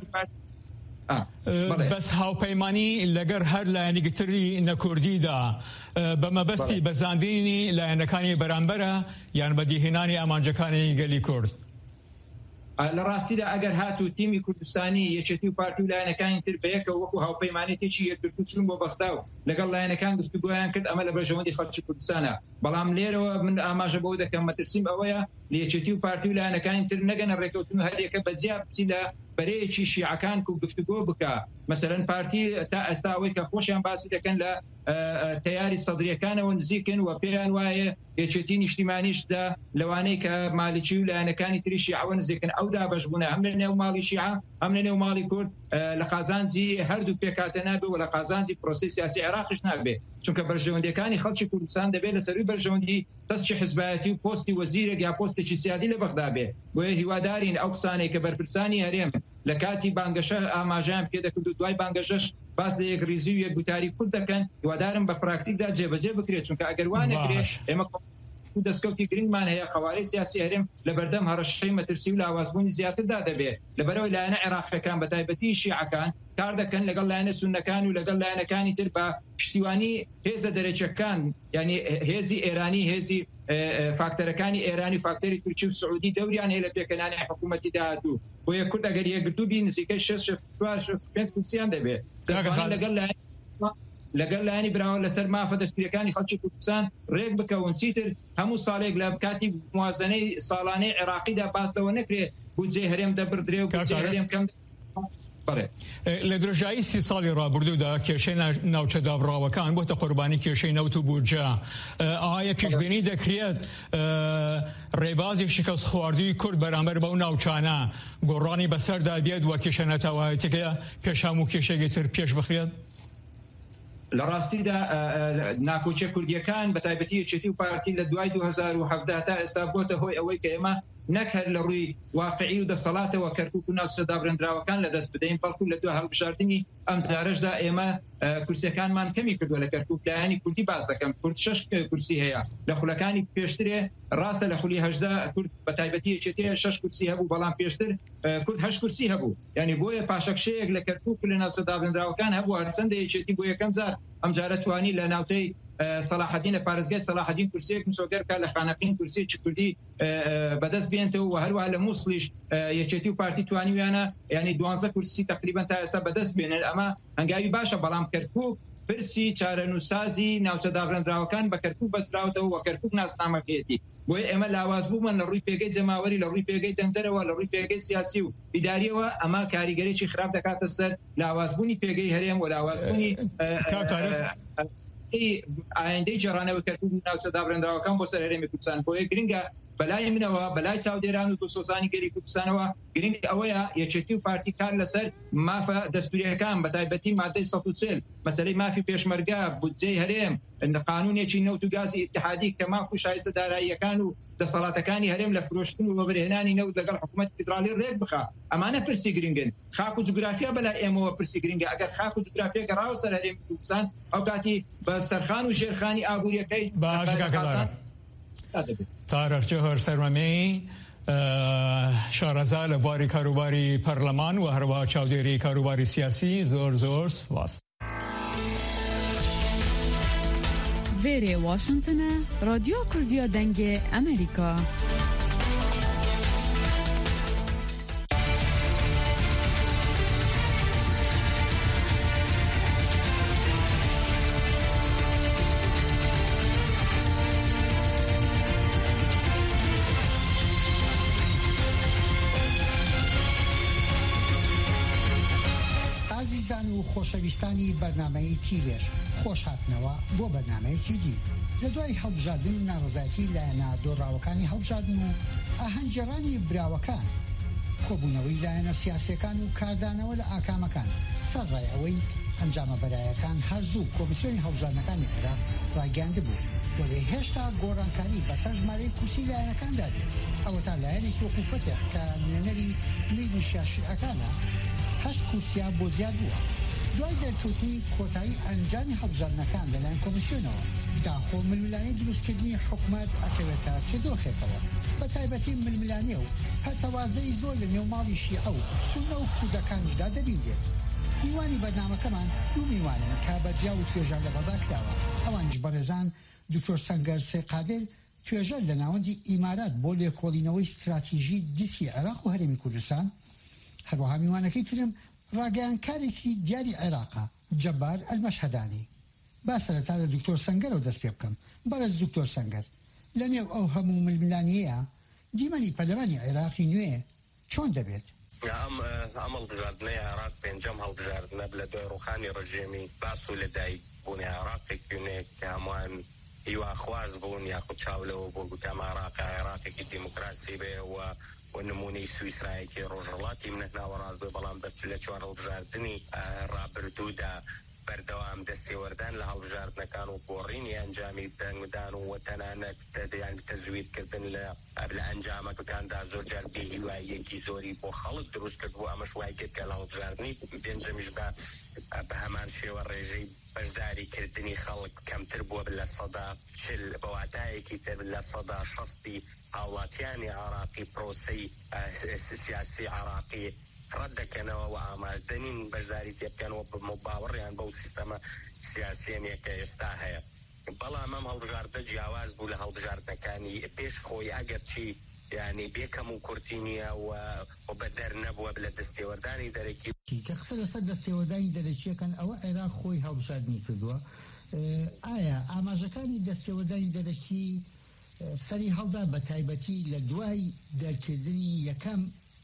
بەس هاوپەیمانی لەگەر هەر لایەنێکتری نەکوردیدا بە مەبەستی بەزاندنی لایەنەکانی بەرامبەرە یان بەدیهێنانی ئامانجەکانی گەلی کورد لە ڕاستیدا ئەگەر هاتوو تیمی کوردستانی یەکێتی و پارتی و لایەنەکانی تر بەیەکە وەکو هاوپەیمانێتێکی یەکگرتوو چوون بۆ بەغدا و لەگەڵ لایەنەکان گفتوگۆیان کرد ئەمە لە بەرژەوەندی خەڵکی کوردستانە بەڵام لێرەوە من ئاماژە بەوە دەکەم مەترسیم ئەوەیە لە یەکێتی و پارتی و لایەنەکانی تر نەگەنە ڕێکەوتن هەرێکە بەجیا بچی لە بەرەیەکی شیعەکان و گفتوگۆ بکە مەسەلەن پارتی تا ئێستا ئەوەی کە خۆشیان باسی دەکەن لە تەیاری سەدرەکانەوە نزیکن و پێیان وایە یەکێتی نیشتیمانیشدا لەوانەی کە مالیکی و لایەنەکانی تری شیعەوە نزیکن ئەو دابەشبوونە هەم لە نێو ماڵی شیعە هەم لە نێو ماڵی کورد لە قازانجی هەردوو پێکاتە نابێ و لە قازانجی پرۆسی سیاسی عێراقیش نابێ چونکە بەرژەوەندەکانی خەڵکی کوردستان دەبێت لە سەروی بەرژەوەندی دەستی حزبایەتی و پۆستی وەزیرێک یا پۆستێکی سیادی لە بەغدا بێ بۆیە هیوادارین ئەو قسانەی کە بەرپرسانی هەرێم لە کاتی بانگەشە ئاماژیان پێ دەکرد و دوای بانگەشەش باس لە یەک ریزی و یەک گوتاری کورد دەکەن هیوادارم بە پراکتیکدا جێبەجێ بکرێت چونکە ئەگەر وانەگرێت ئێمە دەستکەوتی گرنگمان هەیە قەوارەی سیاسی هەرێم لە بەردەم هەڕەشەی مەترسی و لاوازبوونی زیاتردا دەبێت لەبەرەوەی لایەنە عێراقیەکان بە تایبەتی شیعەکان کار دەکەن لەگەڵ لایەنە سوننەکان و لەگەڵ لایەنەکانی تر بە پشتیوانی هێزە دەرەجەکان یعنی هێزی ئێرانی هێزی فاکتەرەکانی ئێرانی و فاکتەری تورکی و سعودی دەوریان هەیە لە پێکەنانی حکوومەتی داهاتوو بۆیە کورد ئەگەر یەکگرتوو بی نزیکەی شەش چوار پێنج کورسییان دەبێت لەگەڵ لەگەڵ لایەنی براوە لەسەر مافە دەستوریەکانی خەڵکی کوردستان ڕێک بکەون چیتر هەموو ساڵێک لە کاتی موازنەی ساڵانەی عێراقیدا باستەوە نەکرێت بودجەی هەرێم دەبردرێ و بودجەی هەرێم کەم لە درۆژایی سی ساڵی ڕابردوودا کێشەی ناوچە دابڕاوەکان بۆتە قوربانی کێشەی نەوت و بودجە ئایا پێشبینی دەکرێت ڕێبازی شکست خواردووی کورد بەرامبەر بەو ناوچانە گۆڕانی بەسەردا بێت وە کێشە نەتەوایەتەکە پێشام و کێشێکی تر پێش بخرێت لە ڕاستیدا ناکۆچە کوردیەکان بە تایبەتی یەکێتی و پارتی لە دوای دو هەزار و هەڤدە تا ئێستا بۆتە هۆی ئەوەی کە ئێمە نەک هەر لە ڕووی واقعی و دەسەڵاتەوە کەرکووک و ناوچە دابڕێنراوەکان لە دەست بدەین بەڵکو لە دوای هەڵبژاردننی ئەم جارەشدا ئێمە کورسیەکانمان کەمی کردووە لە کەرکووک لایەنی کوردی باز دەکەم کورد شەش کورسی هەیە لە خولەکانی پێشترێ ڕاستە لە خولی هەژدا کورد بە تایبەتی یەکێتی شەش کورسی هەبوو بەڵام پێشتر کورد هەشت کورسی هەبوو یعنی بۆیە پاشەکشەیەک لە کەرکووک لە ناوچە دابڕێنراوەکان هەبوو هەرچەندە یەکێتی بۆ یەکەم جار ئەم جارە توانی لە ناوچەی صلاحدین لە پارێزگای صلاحدین کورسیەک مسۆگەر کە لە خانەقین کورسیی کوردی بەدەست بێنێتەوە و هەروە لە مووسڵیش یەکێتی و پارتی توانیویانە یعنی دوانزە کورسی تقریبا تا ئێستا بەدەست بێنن ئەمە هەنگاوی باشە بەڵام کەرکووک پرسی چارەنووسازی ناوچە دابڕێنراوەکان بە کەرکووک بەسراوتەوە و کەرکووک ناسنامەکەیەتی بۆیە ئێمە لاواز بوومە لە ڕووی پێگەی جەماوەری لە ڕووی پێگەی دەنگدەرەوە لە ڕووی پێگەی سیاسی و ئیداریەوە ئەمە کاریگەریی خراپ دەکاتە سەر لاوازبوونی پێگەی هەرێم و لاوازبوونی ئایندەی جێڕانەوە کەرکووک ناوچە دابڕێنراوەکان بۆ سەر هەرێمی کوردستان بۆیە گرنگە بەلای منەوە بەلای چاودێران و دۆسۆزانی گەری کوردستانەوە گرنگ ئەوەیە یەکێتی و پارتی کار لەسەر مافە دەستوریەکان بە تایبەتی مادەی سەد و چل مەسەلەی مافی پێشمەرگە بودجەی هەرێم قانونێکی نەوت و گازی ئیتحادی کە ماف و شایستە داراییەکان و دەسەڵاتەکانی هەرێم لە فرۆشتن و بەبرهێنانی نەوت لەگەڵ حکوومەتی فیدراڵی ڕێک بخا ئەمانە پرسی گرنگن خاک و جوگرافیا بەلای ئێمەوە پرسی گرنگە ئەگەر خاک و جوگرافیا گەڕاوە سەر هەرێمی کوردستان ئەو کاتی بە سەرخان و ژێرخانی ئابووریەکەی تارق جوهر سەرمەمەی شارەزا لە بواری کاروباری پەرلەمان و هەروەها چاودێری کاروباری سیاسی زۆر زۆر سپاس. وێرێ واشنگتنە رادیۆ کوردیە دەنگێ ئەمریکا. و خۆشەویستانی بەرنامەی تیڤێش خۆش هاتنەوە بۆ بەرنامەیەکی دی. لە دوای هەڵبژاردن و ناڕزایەتی لایەنە دۆڕاوەکانی هەڵبژاردن و ئاهەنگگێڕانی براوەکان، کۆبوونەوەی لایەنە سیاسیەکان و کاردانەوە لە ئاکامەکان سەرڕای ئەوەی ئەنجامە بەرایەکان هەرزوو کۆمیسیۆنی هەڵبژاردنەکانی عێراق ڕاگەیاندبوو وەڵێ هێشتا گۆڕانکاری بەسەر ژمارەی کورسی لایەنەکاندا دێت. ئەوە تا لایەنێکی وەکو فەتح کە نوێنەری میلیشیا شیعەکانە هەشت کورسیان بۆ زیاد بووە. دوای دەرکەوتنی کۆتایی ئەنجامی هەڵبژاردنەکان لەلایەن کۆمیسیۆنەوە، داخۆ ململانی دروستکردنی حکوومەت ئەکەوێتە چ دۆخێکەوە، بە تایبەتی ململانیە و هەرتەوازەی زۆر لە نێو ماڵی شیعە و سونە و کوردەکانیشدا دەبینێت. میوانی بەرنامەکەمان دوو میوانن کە بەرجیا و توێژان لە بەڵدا کراوە. ئەوانیش بەڕێزان دکتۆر سەنگەر سێقادر توێژەر لە ناوەندی ئیمارات بۆ لێکۆڵینەوەی استراتیژی دیسی عێراق و هەرێمی کوردستان، هەروەها میوانەکەی ترم ڕاگەیانکارێکی دیاری عێراقا جەبار ئەلمەشهەدانی. با سەرەتا لە دکتۆر سەنگەرەوە دەست پێ بکەم. بەڕێز دکتۆر سەنگەر، لە نێو ئەو هەموو ململانیەیە دیمەنی پەلەوانی عێراقی نوێ چۆن دەبێت؟ ئەم ئەم هەڵبژاردنەی عێراق پێنجەم هەڵبژاردنە لە دوای ڕوخانی ڕژێمی باس و لەدایک بوونی عێراقێک نوێ کە هەمووان هیواخواز بوون یاخود چاولەوە بۆ گوتام عێراق عێراقێکی دیموکراسی بێ و و نمونەی سویسرایەکی ڕۆژهەڵاتی منەت ناوەڕاست بێ، بەڵام لە چوار هەڵبژاردننی ڕابردوودا بەردەوام دەستێوەردان لە هەڵبژاردنەکان و گۆڕینی ئەنجامی دەنگدان و تەنانەت دەیان تەزویرکردن لە لە ئەنجامەکەکاندا زۆر جار بێهیواییەکی زۆری بۆ خەڵک دروست کرد بوو. ئەمەش وای کرد کە لە هەڵبژاردننی پێنجەمیشدا بە هەمان شێوە ڕێژەی بەشداریکردنی خەڵک کەمتر بووە لە سەدا چل بەواتایەکی تر لە سەدا شەستی هاوڵاتیانی عێراقی پرۆسەی سیاسی عێراقی ڕەت دەکەنەوە و ئامادەنین بەشداری تێبکەنەوە باوەڕیان بەو سیستەمە سیاسیەنیە کە ئێستا هەیە. بەڵام ئەم هەڵبژاردە جیاواز بوو لە هەڵبژاردنەکانی پێش خۆی، ئەگەر چی یعنی بێکەم و کورتی نییە و بە دەر نەبووە لە دەستێوەردانی دەرەکی کە قسە لەسەر دەستێوەردانی دەرەکیەکەن ئەوە عێراق خۆی هەڵبژاردنی کردووە. ئایا ئاماژەکانی دەستێوەردانی دەرەکی سەری هەڵدا بە تایبەتی لە دوای دەرکردنی یەکەم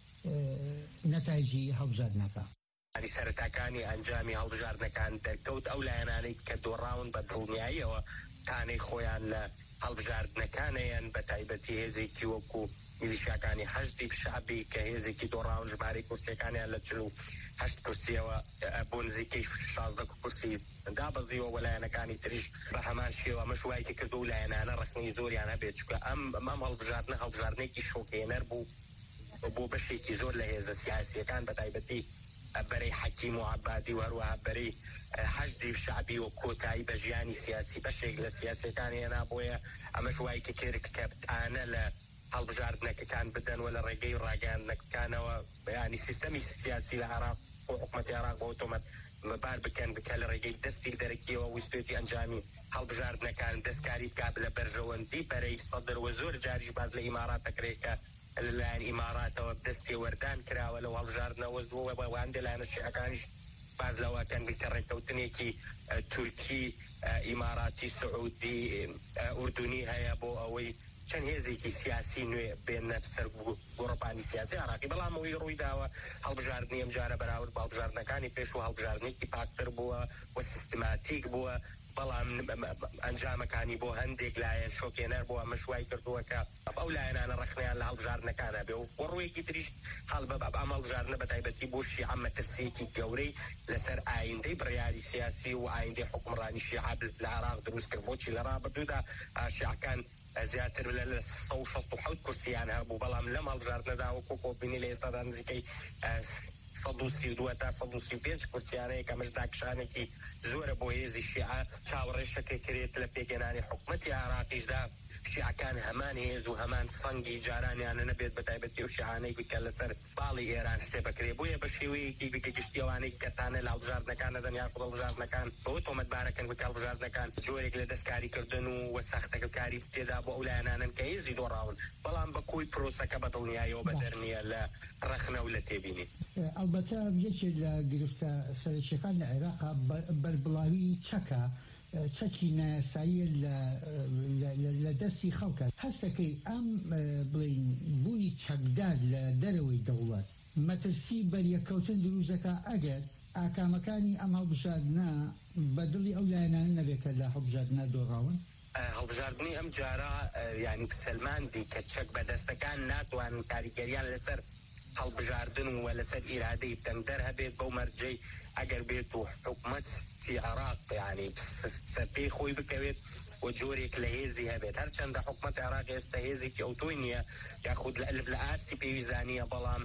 نەتایجی هەڵبژاردنەکە؟ ینی سەرەتاکانی ئەنجامی هەڵبژاردنەکان دەرکەوت ئەو لایەنانەی کە دۆڕاون بە دڵنیاییەوە تانەی خۆیان لە هەڵبژاردنەکانیان بە تایبەتی هێزێکی وەکو میلیشیاکانی حەشدی شعبی کە هێزێکی دۆڕاون ژمارەی کورسیەکانیان لە چل و هەشت کورسیەوە بۆ نزیکەی شازدە کورسی دابەزیەوە و لایەنەکانی تریش بە هەمان شێوە ئەمەش وای کە کردو و لایەنانە ڕەخنەی زۆریان هەبێت، چونکە ئەم ئەم هەڵبژاردنە هەڵبژاردنێکی شۆکێنەر بوو بۆ بەشێکی زۆر لە هێزە سیاسیەکان بە تایبەتی بەرەی حەکیم و عەبادی و هەروەها بەرەی حەشدی شعبی و کۆتایی بە ژیانی سیاسی بەشێک لە سیاسیەکانی هێنا بۆیە ئەمەش وای کە کرد کە بتانە لە هەڵبژاردنەکەکان بدەن و لە ڕێگەی ڕاگەیاندنەکانەوە ینی سیستەمی سیاسی لە عێراق و حکومەتی عێراق بۆ ئۆتۆمات بار بکەن بکە لە ڕێگەی دەستی دەرەکیەوە ویستێتی ئەنجامی هەڵبژاردنەکان دەستکاری بکات لە بەرژەوەندی بەرەی سەدر و زۆر جاریش باز لە ئیمارات دەکرێت کە لەلایەن ئیماراتەوە دەستی وەردان کراوە لە هەڵبژاردنەوە زووە بە وان لایەنە شیعەکانیش باز لەوەکەن کە ڕێکەوتنێکی تورکی ئیماراتی سعودی ئوردونی هەیە بۆ ئەوەی چەند هێزێکی سیاسی نوێ بێنە سەر گۆڕپانی سیاسی عێراقی. بەڵام ئەوەی ڕووی داوە هەڵبژاردننی ئەم جارە بەراورد بە هەڵبژاردنەکانی پێش و هەڵبژاردنێکی پاکتر بووە و سیستماتیک بووە، بەڵام ئەنجامەکانی بۆ هەندێک لایەن شۆکێنەر بووە. ئەمەش وای کردووە کە ئەو لایەنانە ڕەخنیان لە هەڵبژاردنەکانە بێ و ڕوویەکی تریش هەڵ بە ئەم هەڵبژاردنە بە تایبەتی بۆ شیعە مەترسیەکی گەورەی لەسەر ئایندەی بڕیاری سیاسی و ئایندەی حکومڕانی شیعە لە عێراق دروست کرد. بۆچی لە ڕابردوودا شیعەکان زیاتر لە سە و شەست و حەوت کورسیان هەبوو، بەڵام لەم هەڵبژاردنەدا وەکو کۆبینی لە ئێستادا نزیکەی سەد و سی و دووە تا سەد و سی و پێنج کورسیانەیە کە ئەمەش داکشانێکی زۆرە بۆ هێزی شیعە چاوەڕێشەکەی کرێت لە پێگەێنانی حکومەتی عێراقیشدا. شیعەکان هەمان هێز و هەمان سەنگی جارانیانە نەبێت بە تایبەتی و شیعانەی بکە لەسەر باڵی ئێران حسێبەکرێ، بۆیە بە شێوەیەکی گشتیەوانەی کەتانە لە هەڵبژاردنەکانە دەنیا خۆ هەڵبژاردنەکان بۆ تۆمەتبارەکەن بکە هەڵبژاردنەکان جۆرێک لە دەستکاریکردن و وەسەختەکاری تێدا بۆ ئەو لایەنانن کە هێزی دۆڕاون، بەڵام بە کۆی پرۆسەکە بە دڵنیاییەوە بە دەرنیە لە ڕەخنە و لە تێبینی. ئەلبەتە یەکێک لە گرفتە سەرچیەکان لە عێراقا بەربڵاوی چەکە چەکی نایاسایی لە دەستی خەڵکە. هەستەکەی ئەم بڵین بوونی چەکدار لە دەرەوەی دەوڵەت مەترسی بەریەکەوتن دروزەکە ئەگەر ئاکامەکانی ئەم هەڵبژاردنە بەدڵی ئەو لایەنان نەبێت کە لە هەڵبژاردنە دۆڕاون؟ هەڵبژاردننی ئەم جارە یعنی سلماندی کە چەک بەدەستەکان ناتوانن کاریگەریان لەسەر هەڵبژاردن و لەسەر ئیرادەی تەنگدەر هەبێت بەو مەرجەی ئەگەر بێت و حکوومەتی عێراق یعنی سەرپێی خۆی بکەوێت و جۆرێک لە هێزی هەبێت هەرچەندە حکوومەتی عێراق ئێستا هێزێکی ئەوتۆی نییە یاخود لە ئاستی پێویستانیە بەڵام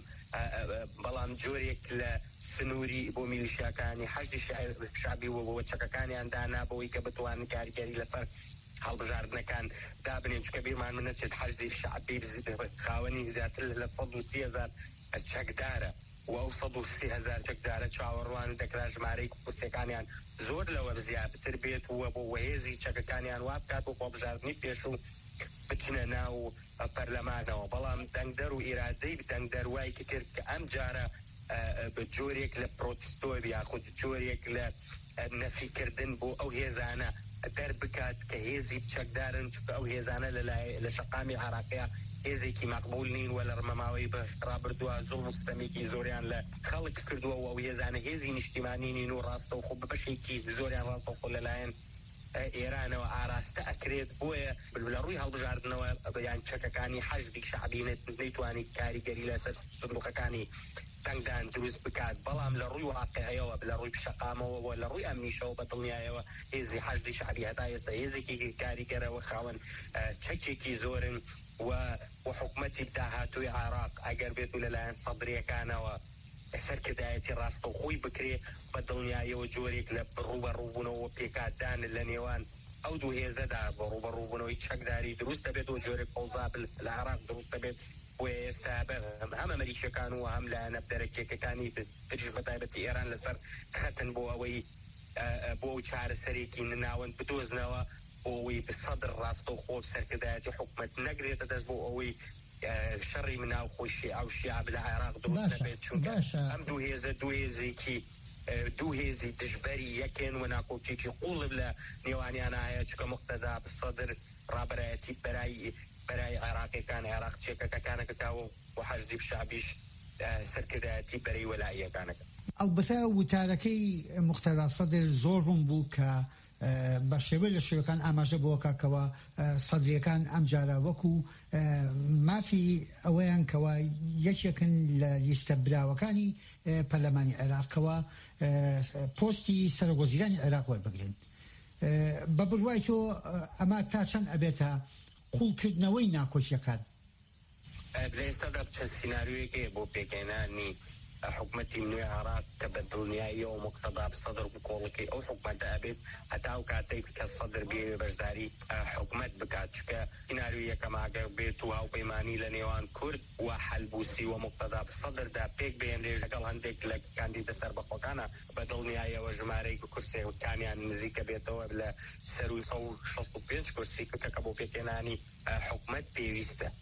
بەڵام جۆرێک لە سنووری بۆ میلیشیاکانی حەشدی شعبی و بۆ چەکەکانیان دانا بەوەی کە بتوانن کاریگەری لەسەر هەڵبژاردنەکان دابنێن چکە بیرمان من نەچێت حەشدی شعبی خاوەنی زیاتر لە سەد و سی هەزار چەکدارە و ئەو سەد و سی هەزار چەکدارە چاوەڕوان دەکرا ژمارەی کورسیەکانیان زۆر لەوە زیاد بتر بێت وە بۆ وەهێزی چەکەکانیان وا بکات بۆ هەڵبژاردنی پێش و بچنە ناو پەرلەمانەوە بەڵام دەنگدەر و ئیرادەی دەنگدەر وای کە کرد کە ئەم جارە بە جۆرێک لە پرۆتستۆ یاخود جۆرێک لە نەفیکردن بۆ ئەو هێزانە دەربکات کە هێزی چەکدارن چکە ئەو هێزانە لە شەقامی عێراقیە هێزێکی مەقبول نین و لە ڕمەماوەی بە ڕابردووە زوڵم و ستەمێکی زۆریان لە خەڵک کردووە و ئەو هێزانە هێزی نیشتیمانی نین و ڕاستە و خۆ بەشێکی زۆریان ڕاستە خۆ لەلایەن ئێرانەوە ئاراستە ئەکرێت بۆیە لە ڕووی هەڵبژاردنەوە بەیان چەکەکانی حەشدی شعبی نەیتوانی کاریگەری لەسەر سندوقەکانی تەنگدان دروست بکات بەڵام لە ڕووی واقعەوە لە ڕووی شەقامەوە لە ڕووی ئەمنیشەوە بە دڵنیایەوە هێزی حەشدی شعبی هەتا ئێستا هێزێکی کاریگەرەوە خاوەن چەکێکی زۆرن و حکوومەتی داهاتووی عێراق ئەگەر بێت و لەلایەن سەدرەکانەوە سەرکردایەتی ڕاستەوخۆی بکرێ بە دڵنیایەوە جۆرێک لە ڕوبەڕووبوونەوە پێکاتدان لە نێوان ئەو دوو هێزەدا بە ڕوبەڕووبوونەوەی چەکداری دروست دەبێت و جۆرێک قەوزابل لە عێراق دروست دەبێت و ئێستا هەم ئەمریکیەکان و هەم لایەنە دەرەکێکەکانی تریش بەتایبەتی ئێران لەسەر خەتن بۆ ئەوەی بۆ ئەو چارەسەرێکی ناوەند بدۆزنەوە بۆ ئەوەی بسەدر ڕاستەوخۆ سەرکردایەتی حکوومەت نەگرێتە دەست بۆ ئەوەی شەڕی مناو خۆشی ئەو شیعب لە عێراق دروست دەبێت چونکە ئەم دوو هێزە دوو هێزێکی دوو هێزی دژبەری یەکێن و ناکۆچێکی قوڵب لە نێوانیانە هەیە چکە مقتەدا بسەدر ڕابەرایەتی بەرای بەرای عێراقیەکان عێراق چێکەکەکانەکەتاوە و حەشدی شعبیش سەرکردایەتی بەرەی وەلایەکانەکە. ئەلبەتە وتارەکەی مقتەدا سەدر زۆر ڕوون بوو کە بە شێوە لە شێوەکان ئاماژە بۆ کاکەوە سەدرەکان ئەم جارە وەکو مافی ئەوەیان کەوا یەکێکن لە لیستە براوەکانی پەرلەمانی عێراقەوە پۆستی سەرۆکوەزیرانی عێراق وەربگرن. بە بڕوای تۆ ئەمە تا چەند ئەبێتە قوڵکردنەوەی ناکۆچیەکان؟ لە ئێستادا چەند سیناریۆیەکەیە بۆ پێکهێنانی حکوومەتی نوێ عێراق کە بە دڵنیاییەوە مقتەدا بسەدر بکۆڵەکەی ئەو حکوومەتە ئەبێت هەتا ئەو کاتێک کە سەدر بێوێ بەشداری حکوومەت بکات چکە سیناریۆ یەکەم ئەگەر بێت و هاوپەیمانی لە نێوان کورد و حەلبوسی و مقتەدا بسەدردا پێک بهێنرێ لەگەڵ هەندێک لە کاندیدە سەربەخۆکانە بە دڵنیاییەوە ژمارەی کورسیەکانیان نزیکە بێتەوە لە سەر و سەد و شەست و پێنج کورسی کە بۆ پێکهێنانی حکوومەت پێویستە.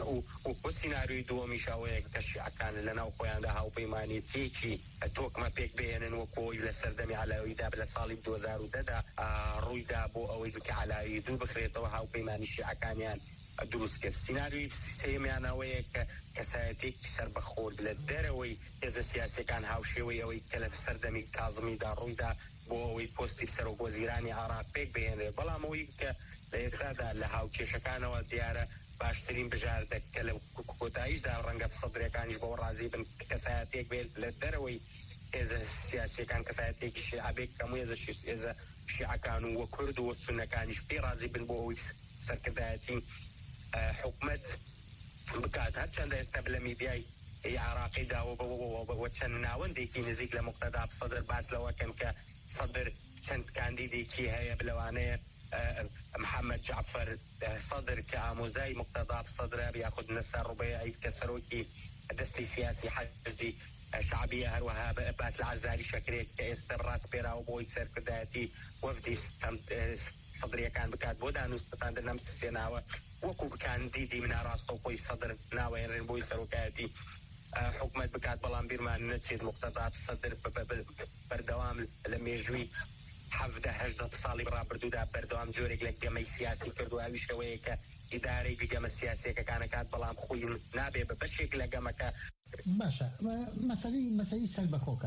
و سیناریۆی دووەمیشەوەیە کە شیعەکان لەناو خۆیاندا هاوپەیمانی تێکی تۆکمە پێک بهێنن وەکۆی لە سەردەمی عەلاویدا لە ساڵی دوو هەزار و دەدا ڕوویدا بۆ ئەوەی کە عەلاوی دوو بخرێتەوە هاوپەیمانی شیعەکانیان دروست کرد. سیناریۆی سێمیانەوەیە کە کەسایەتێکی سەربەخۆر لە دەرەوەی هێزە سیاسیەکان هاوشێوەی ئەوەی کە لە سەردەمی کازمیدا ڕوویدا بۆ ئەوەی پۆستی سەرۆکوەزیرانی عێراق پێک بهێنرێت بەڵام ئەوەی کە لە ئێستادا لە هاوکێشەکانەوە دیارە باشترین بژاردە کە لە کۆتاییشدا ڕەنگە سەدرەکانیش بۆ ڕازی بن کەسایەتێک بێت لە دەرەوەی هێزە سیاسیەکان کەسایەتێکی شیعەبێک هەموو هێزە هێزە شیعەکان و وە کورد و سونەکانیش پێی ڕازی بن بۆ ئەوەی سەرکردایەتی حکوومەت بکات. هەرچەندە ئێستا لە میدیای عێراقیدا و چەند ناوەندێکی نزیک لە مقتەدا سەدر باس لەوەکەن کە سەدر چەند کاندیدێکی هەیە بلەوانەیە محمد جعفر صدر كآموزاي مقتضى بصدر ياخذ نسر ربيعي كسروكي دستي سياسي حشدي شعبية هروها باس العزالي شكريك كاستر راس بيرا وبوي سير كداتي وفدي صدرية كان بكات بودان وستاند نمس سيناوة وكو كان ديدي من راس طوقي صدر ناوة يرين بوي سروكاتي حكومة بكات بلان بيرمان نتشيد مقتضى بصدر بردوام لما يجوي حەفدە هەژدە ساڵی ڕابردوودا بەردەوام جۆرێک لە گەمەی سیاسی کردو ئەویش ئەوەیە کە ئیدارەی گەمە سیاسیەکەکانەکات بەڵام خۆی نابێ بە بەشێک لە گەمەکە. باشە مەسەلەی مەسەلەی سەربەخۆکان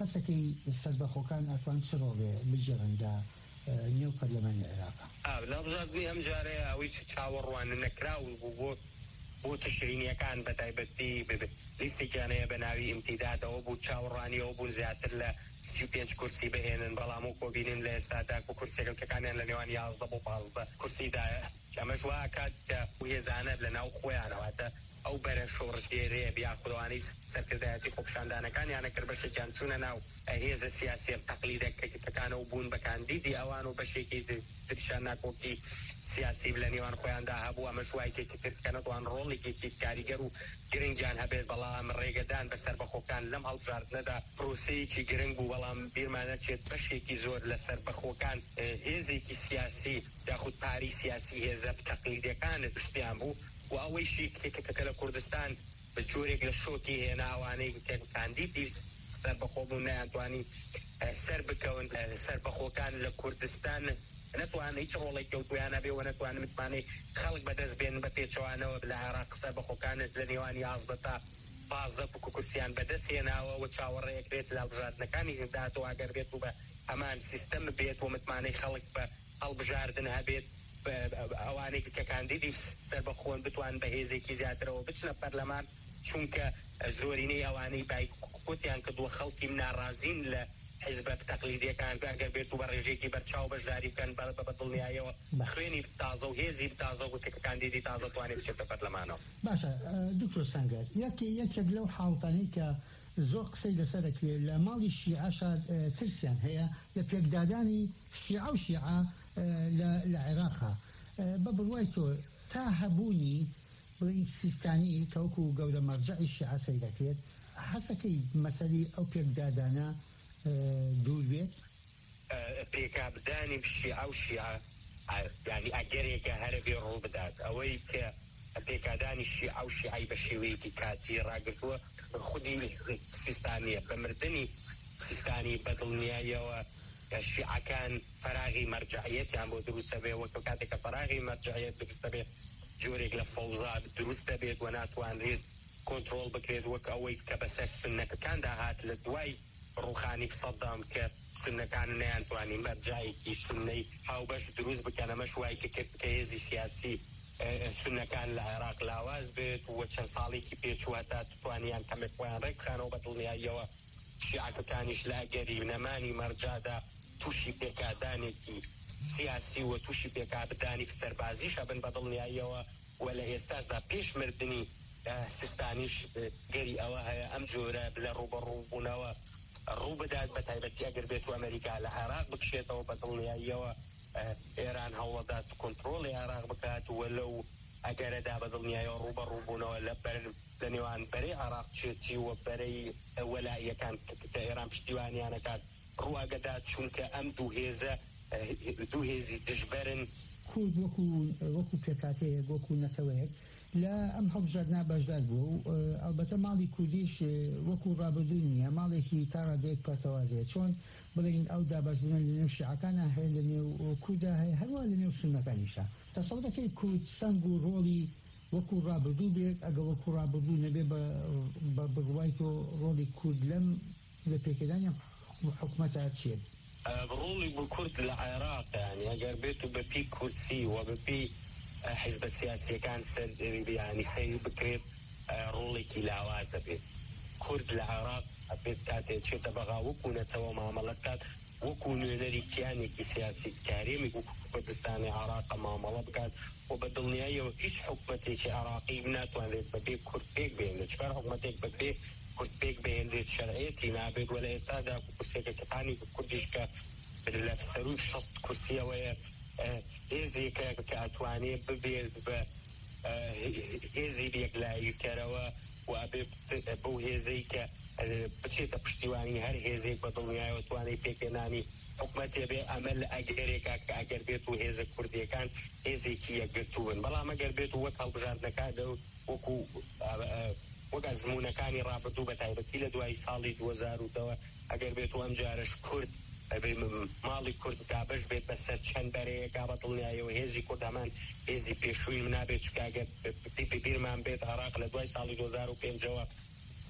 هەسەکەی سەربەخۆکان ئەتوان چ ڕۆڵێ بژێڕندا نێو پەرلەمانی عێراقا لە بژاردننی ئەم جارێ ئەوەی چاوەڕوانە نەکراون بوو بۆ بۆ تشرینیەکان بە تایبەتی لیستێکیانەیە بە ناوی ئیمتیدادەوە بوو چاوەڕوانیەوە بوون زیاتر لە سی و پێنج کورسی بهێنن بەڵام و کۆبینن لە ئێستادا و کورسێکەکانیان لە نێوان یازدە بۆ پازدە کورسیدایە ئەمەش وا کات کە هێزانە لە ناو خۆیانەوەتە ئەو بەرە شۆڕژێرەیە بیاخودەوانی سەرکردایەتی خۆپشاندانەکانیانە کرد بەشێکیان چوونە ناو هێزە سیاسی تەقلیدەکەکانەوە بوون بە کاندیدی ئەوان و بەشێکی تریشان ناکۆکی سیاسی لە نێوان خۆیاندا هەبوو ئەمە شوایکێکی ترکەنەوان ڕۆڵێکی کاریگەر و گرنگیان هەبێت بەڵام ڕێگەدان بەسەر بەخۆکان لەم هەڵبژاردنەدا پرۆسەیەکی گرنگ بوو بەڵام بیرمانە چێت بەشێکی زۆر لەسەر بەخۆکان هێزێکی سیاسی یاخود پاری سیاسی هێزە تەقلیدەکان پشتیان بوو و ئەوەیشی کە لە کوردستان بە جۆرێک لە شۆکی هێناوانەی کاندیدی سەربەخۆبوون نەیانتوانی سەر بکەون سەربەخۆکان لە کوردستان نەتوانێت هیچ ڕۆڵێک کەوتویانە بێ و نەتوانن متمانەی خەڵک بەدەست بێن بە پێچەوانەوە لە عێراق سەربەخۆکانت لە نێوان یازدە تا پازدە کورسیان بەدەست هێناوە و چاوەڕێیەکرێت لە هەڵبژاردنەکانی هێداتەوە ئەگەر بێت و بە هەمان سیستەم بێت و متمانەی خەڵک بە هەڵبژاردن هەبێت ئەوانێک کە کاندیدی سەربەخۆن بتوان بە هێزێکی زیاترەوە بچنە پەرلەمان چونکە زۆرینەی ئەوانەی بایکۆتیان کردووە خەڵکی ناڕازین لە حیزبە تەقلیدیەکان ئەگەر بێت و بە ڕێژێکی بەرچاو بەشداری بکەن بە بەدڵنیایەوە خوێنی تازە و هێزی تازە و کە کاندیدی تازە توانێت بچێتە پەرلەمانەوە. باشە دکتۆر سەنگەر یەکی یەکێک لەو حاڵتانەی کە زۆر قسەی لەسەرەکوێ لە ماڵی شیعەشا ترسیان هەیە لە پێکدادانی شیعە و شیعە لە عێراقا بە بڕوای تۆ تا هەبوونی بڵین سیستانی کەوکو گەورە مەرجعی شیعە سەیرەکرێت هەسەکەی مەسەلی ئەو پێکدادانە دوور بێت پێکابدانی شیعە و شیعە یعنی ئەگەرێکە هەرە بێ ڕوو بدات ئەوەی کە پێکادانی شیعە و شیعی بە شێوەیەکی کاتی ڕاگرتووە خودی سیستانیە بە مردنی سیستانی بەدڵنیاییەوە شیعەکان فەراغی مەرجعیەتیان بۆ دروستە بێ وەکو کاتێککە فەراغی مەرجعیەت دروستە بێت جۆرێک لە فەوزا دروستە بێت و ناتوانرێت کۆنتڕۆڵ بکرێت وەک ئەوەی کە بەسەر سنەکەکاندا هات لە دوای ڕوخانی سەدام کە سنەکان نەیانتوانی مەرجعیەکی سنەی هاوبەش دروست بکەن ئەمەش وای کە کرد کە هێزی سیاسی سنەکان لە عێراق لاواز بێت و چەند ساڵێکی پێچوو هەتا توانیان کەمێک خۆیان ڕێکخانەوە بەدڵنیاییەوە شیعەکەکانیش لە گەری نەمانی مەرجادا تووشی پێکادانێکی سیاسی و تووشی پێکابدانی سەربازیش ئەبن بەدڵنیاییەوە و لە ئێستاشدا پێش مردنی سیستانیش گەری ئەوە هەیە ئەم جۆرە لە ڕوبەڕووبوونەوە ڕوو بدات بە تایبەتی ئەگەر بێت و ئەمریکا لە عێراق بکشێتەوە بەدڵنیاییەوە ئێران هەوڵەدات کۆنتڕۆڵی عێراق بکات و لەو ئەگەرەدا بەدڵنیایەوە ڕوبەڕووبوونەوە لە لە نێوان بەرەی عێراق چێتی و بەرەی وەلاییەکان کە ئێران پشتیوانیانەکات ڕواگەدات چونکە ئەم دوو هێزە دوو هێزی دژبەرن کورد وەکو وەکو پێکاتەیەک وەکو نەتەوەیەک لە ئەم هەڵبژاردنە بەشدار بوو و ئەلبەتە ماڵی کوردیش وەکو ڕابردوو نییە ماڵێکی تا ڕادەیەک پەرتەوازەیە چۆن بڵین ئەو دابەشبوونە لە نێو شیعەکانە هەیە لە نێو کووردا هەیە هەروە لە نێو سونەکانیشە تەسەڵەکەی کورد سەنگ و ڕۆڵی وەکو ڕابردوو بێت ئەگە وەکو ڕابردوو نەبێ بە بڕوای تۆ ڕۆڵی کورد لەم لە پێکردانی حکومەتە چێت ڕۆڵی بۆ کورد لە عێراق یعنی ئەگەر بێت و بەپی کورسی و بەپی حیزبە سیاسیەکان ینی سەیر بکرێت ڕۆڵێکی لاوازە بێت کورد لە عێراق بێت کاتێ چێتە بەغا وەکوونەتەوە مامەڵەت کات وەکو نوێنەری کیانێکی سیاسی کارێمی وەکو کوردستانی عێراق مامەڵە بکات و بە دڵنیاییەوە هیچ حکومەتێکی عێراقی ناتوانێت بەبێ کورد پێک بێنێت چکار حکومەتێک بەبێ کورد پێک بێنێت شەرعەتی نابێت و لە ئێستادا کورسێکەکانی کوردیش کە لە سەروی شەست کورسیەوەیە هێزێکە کە ئەتوانێت ببێت بە هێزی یەکلاییکەرەوە و بەو هێزەی کە بچێتە پشتیوانی هەر هێزێک بە دڵنیایەوە توانێت پێکێنانی حکومەتێ بێ ئەمە لە ئەگەرێکا کە ئەگەر بێت و هێزە کوردیەکان هێزێکی یەکگرتوون بەڵام ئەگەر بێت و وەک هەڵبژاردنەکاندا وەکو وەک ئەزموونەکانی ڕابردوو بە تایبەتی لە دوای ساڵی دوو هەزار و دە ئەگەر بێت و ئەم جارش کورد ماڵی کورد دابش بێت بەسەر چەند بەرەیەکا بە دڵنیایەوە هێزی کورد هەمان هێزی پێشووی نابێت چکاگەر بیرمان بێت عێراق لە دوای ساڵی دوو هەزار و پێنجەوە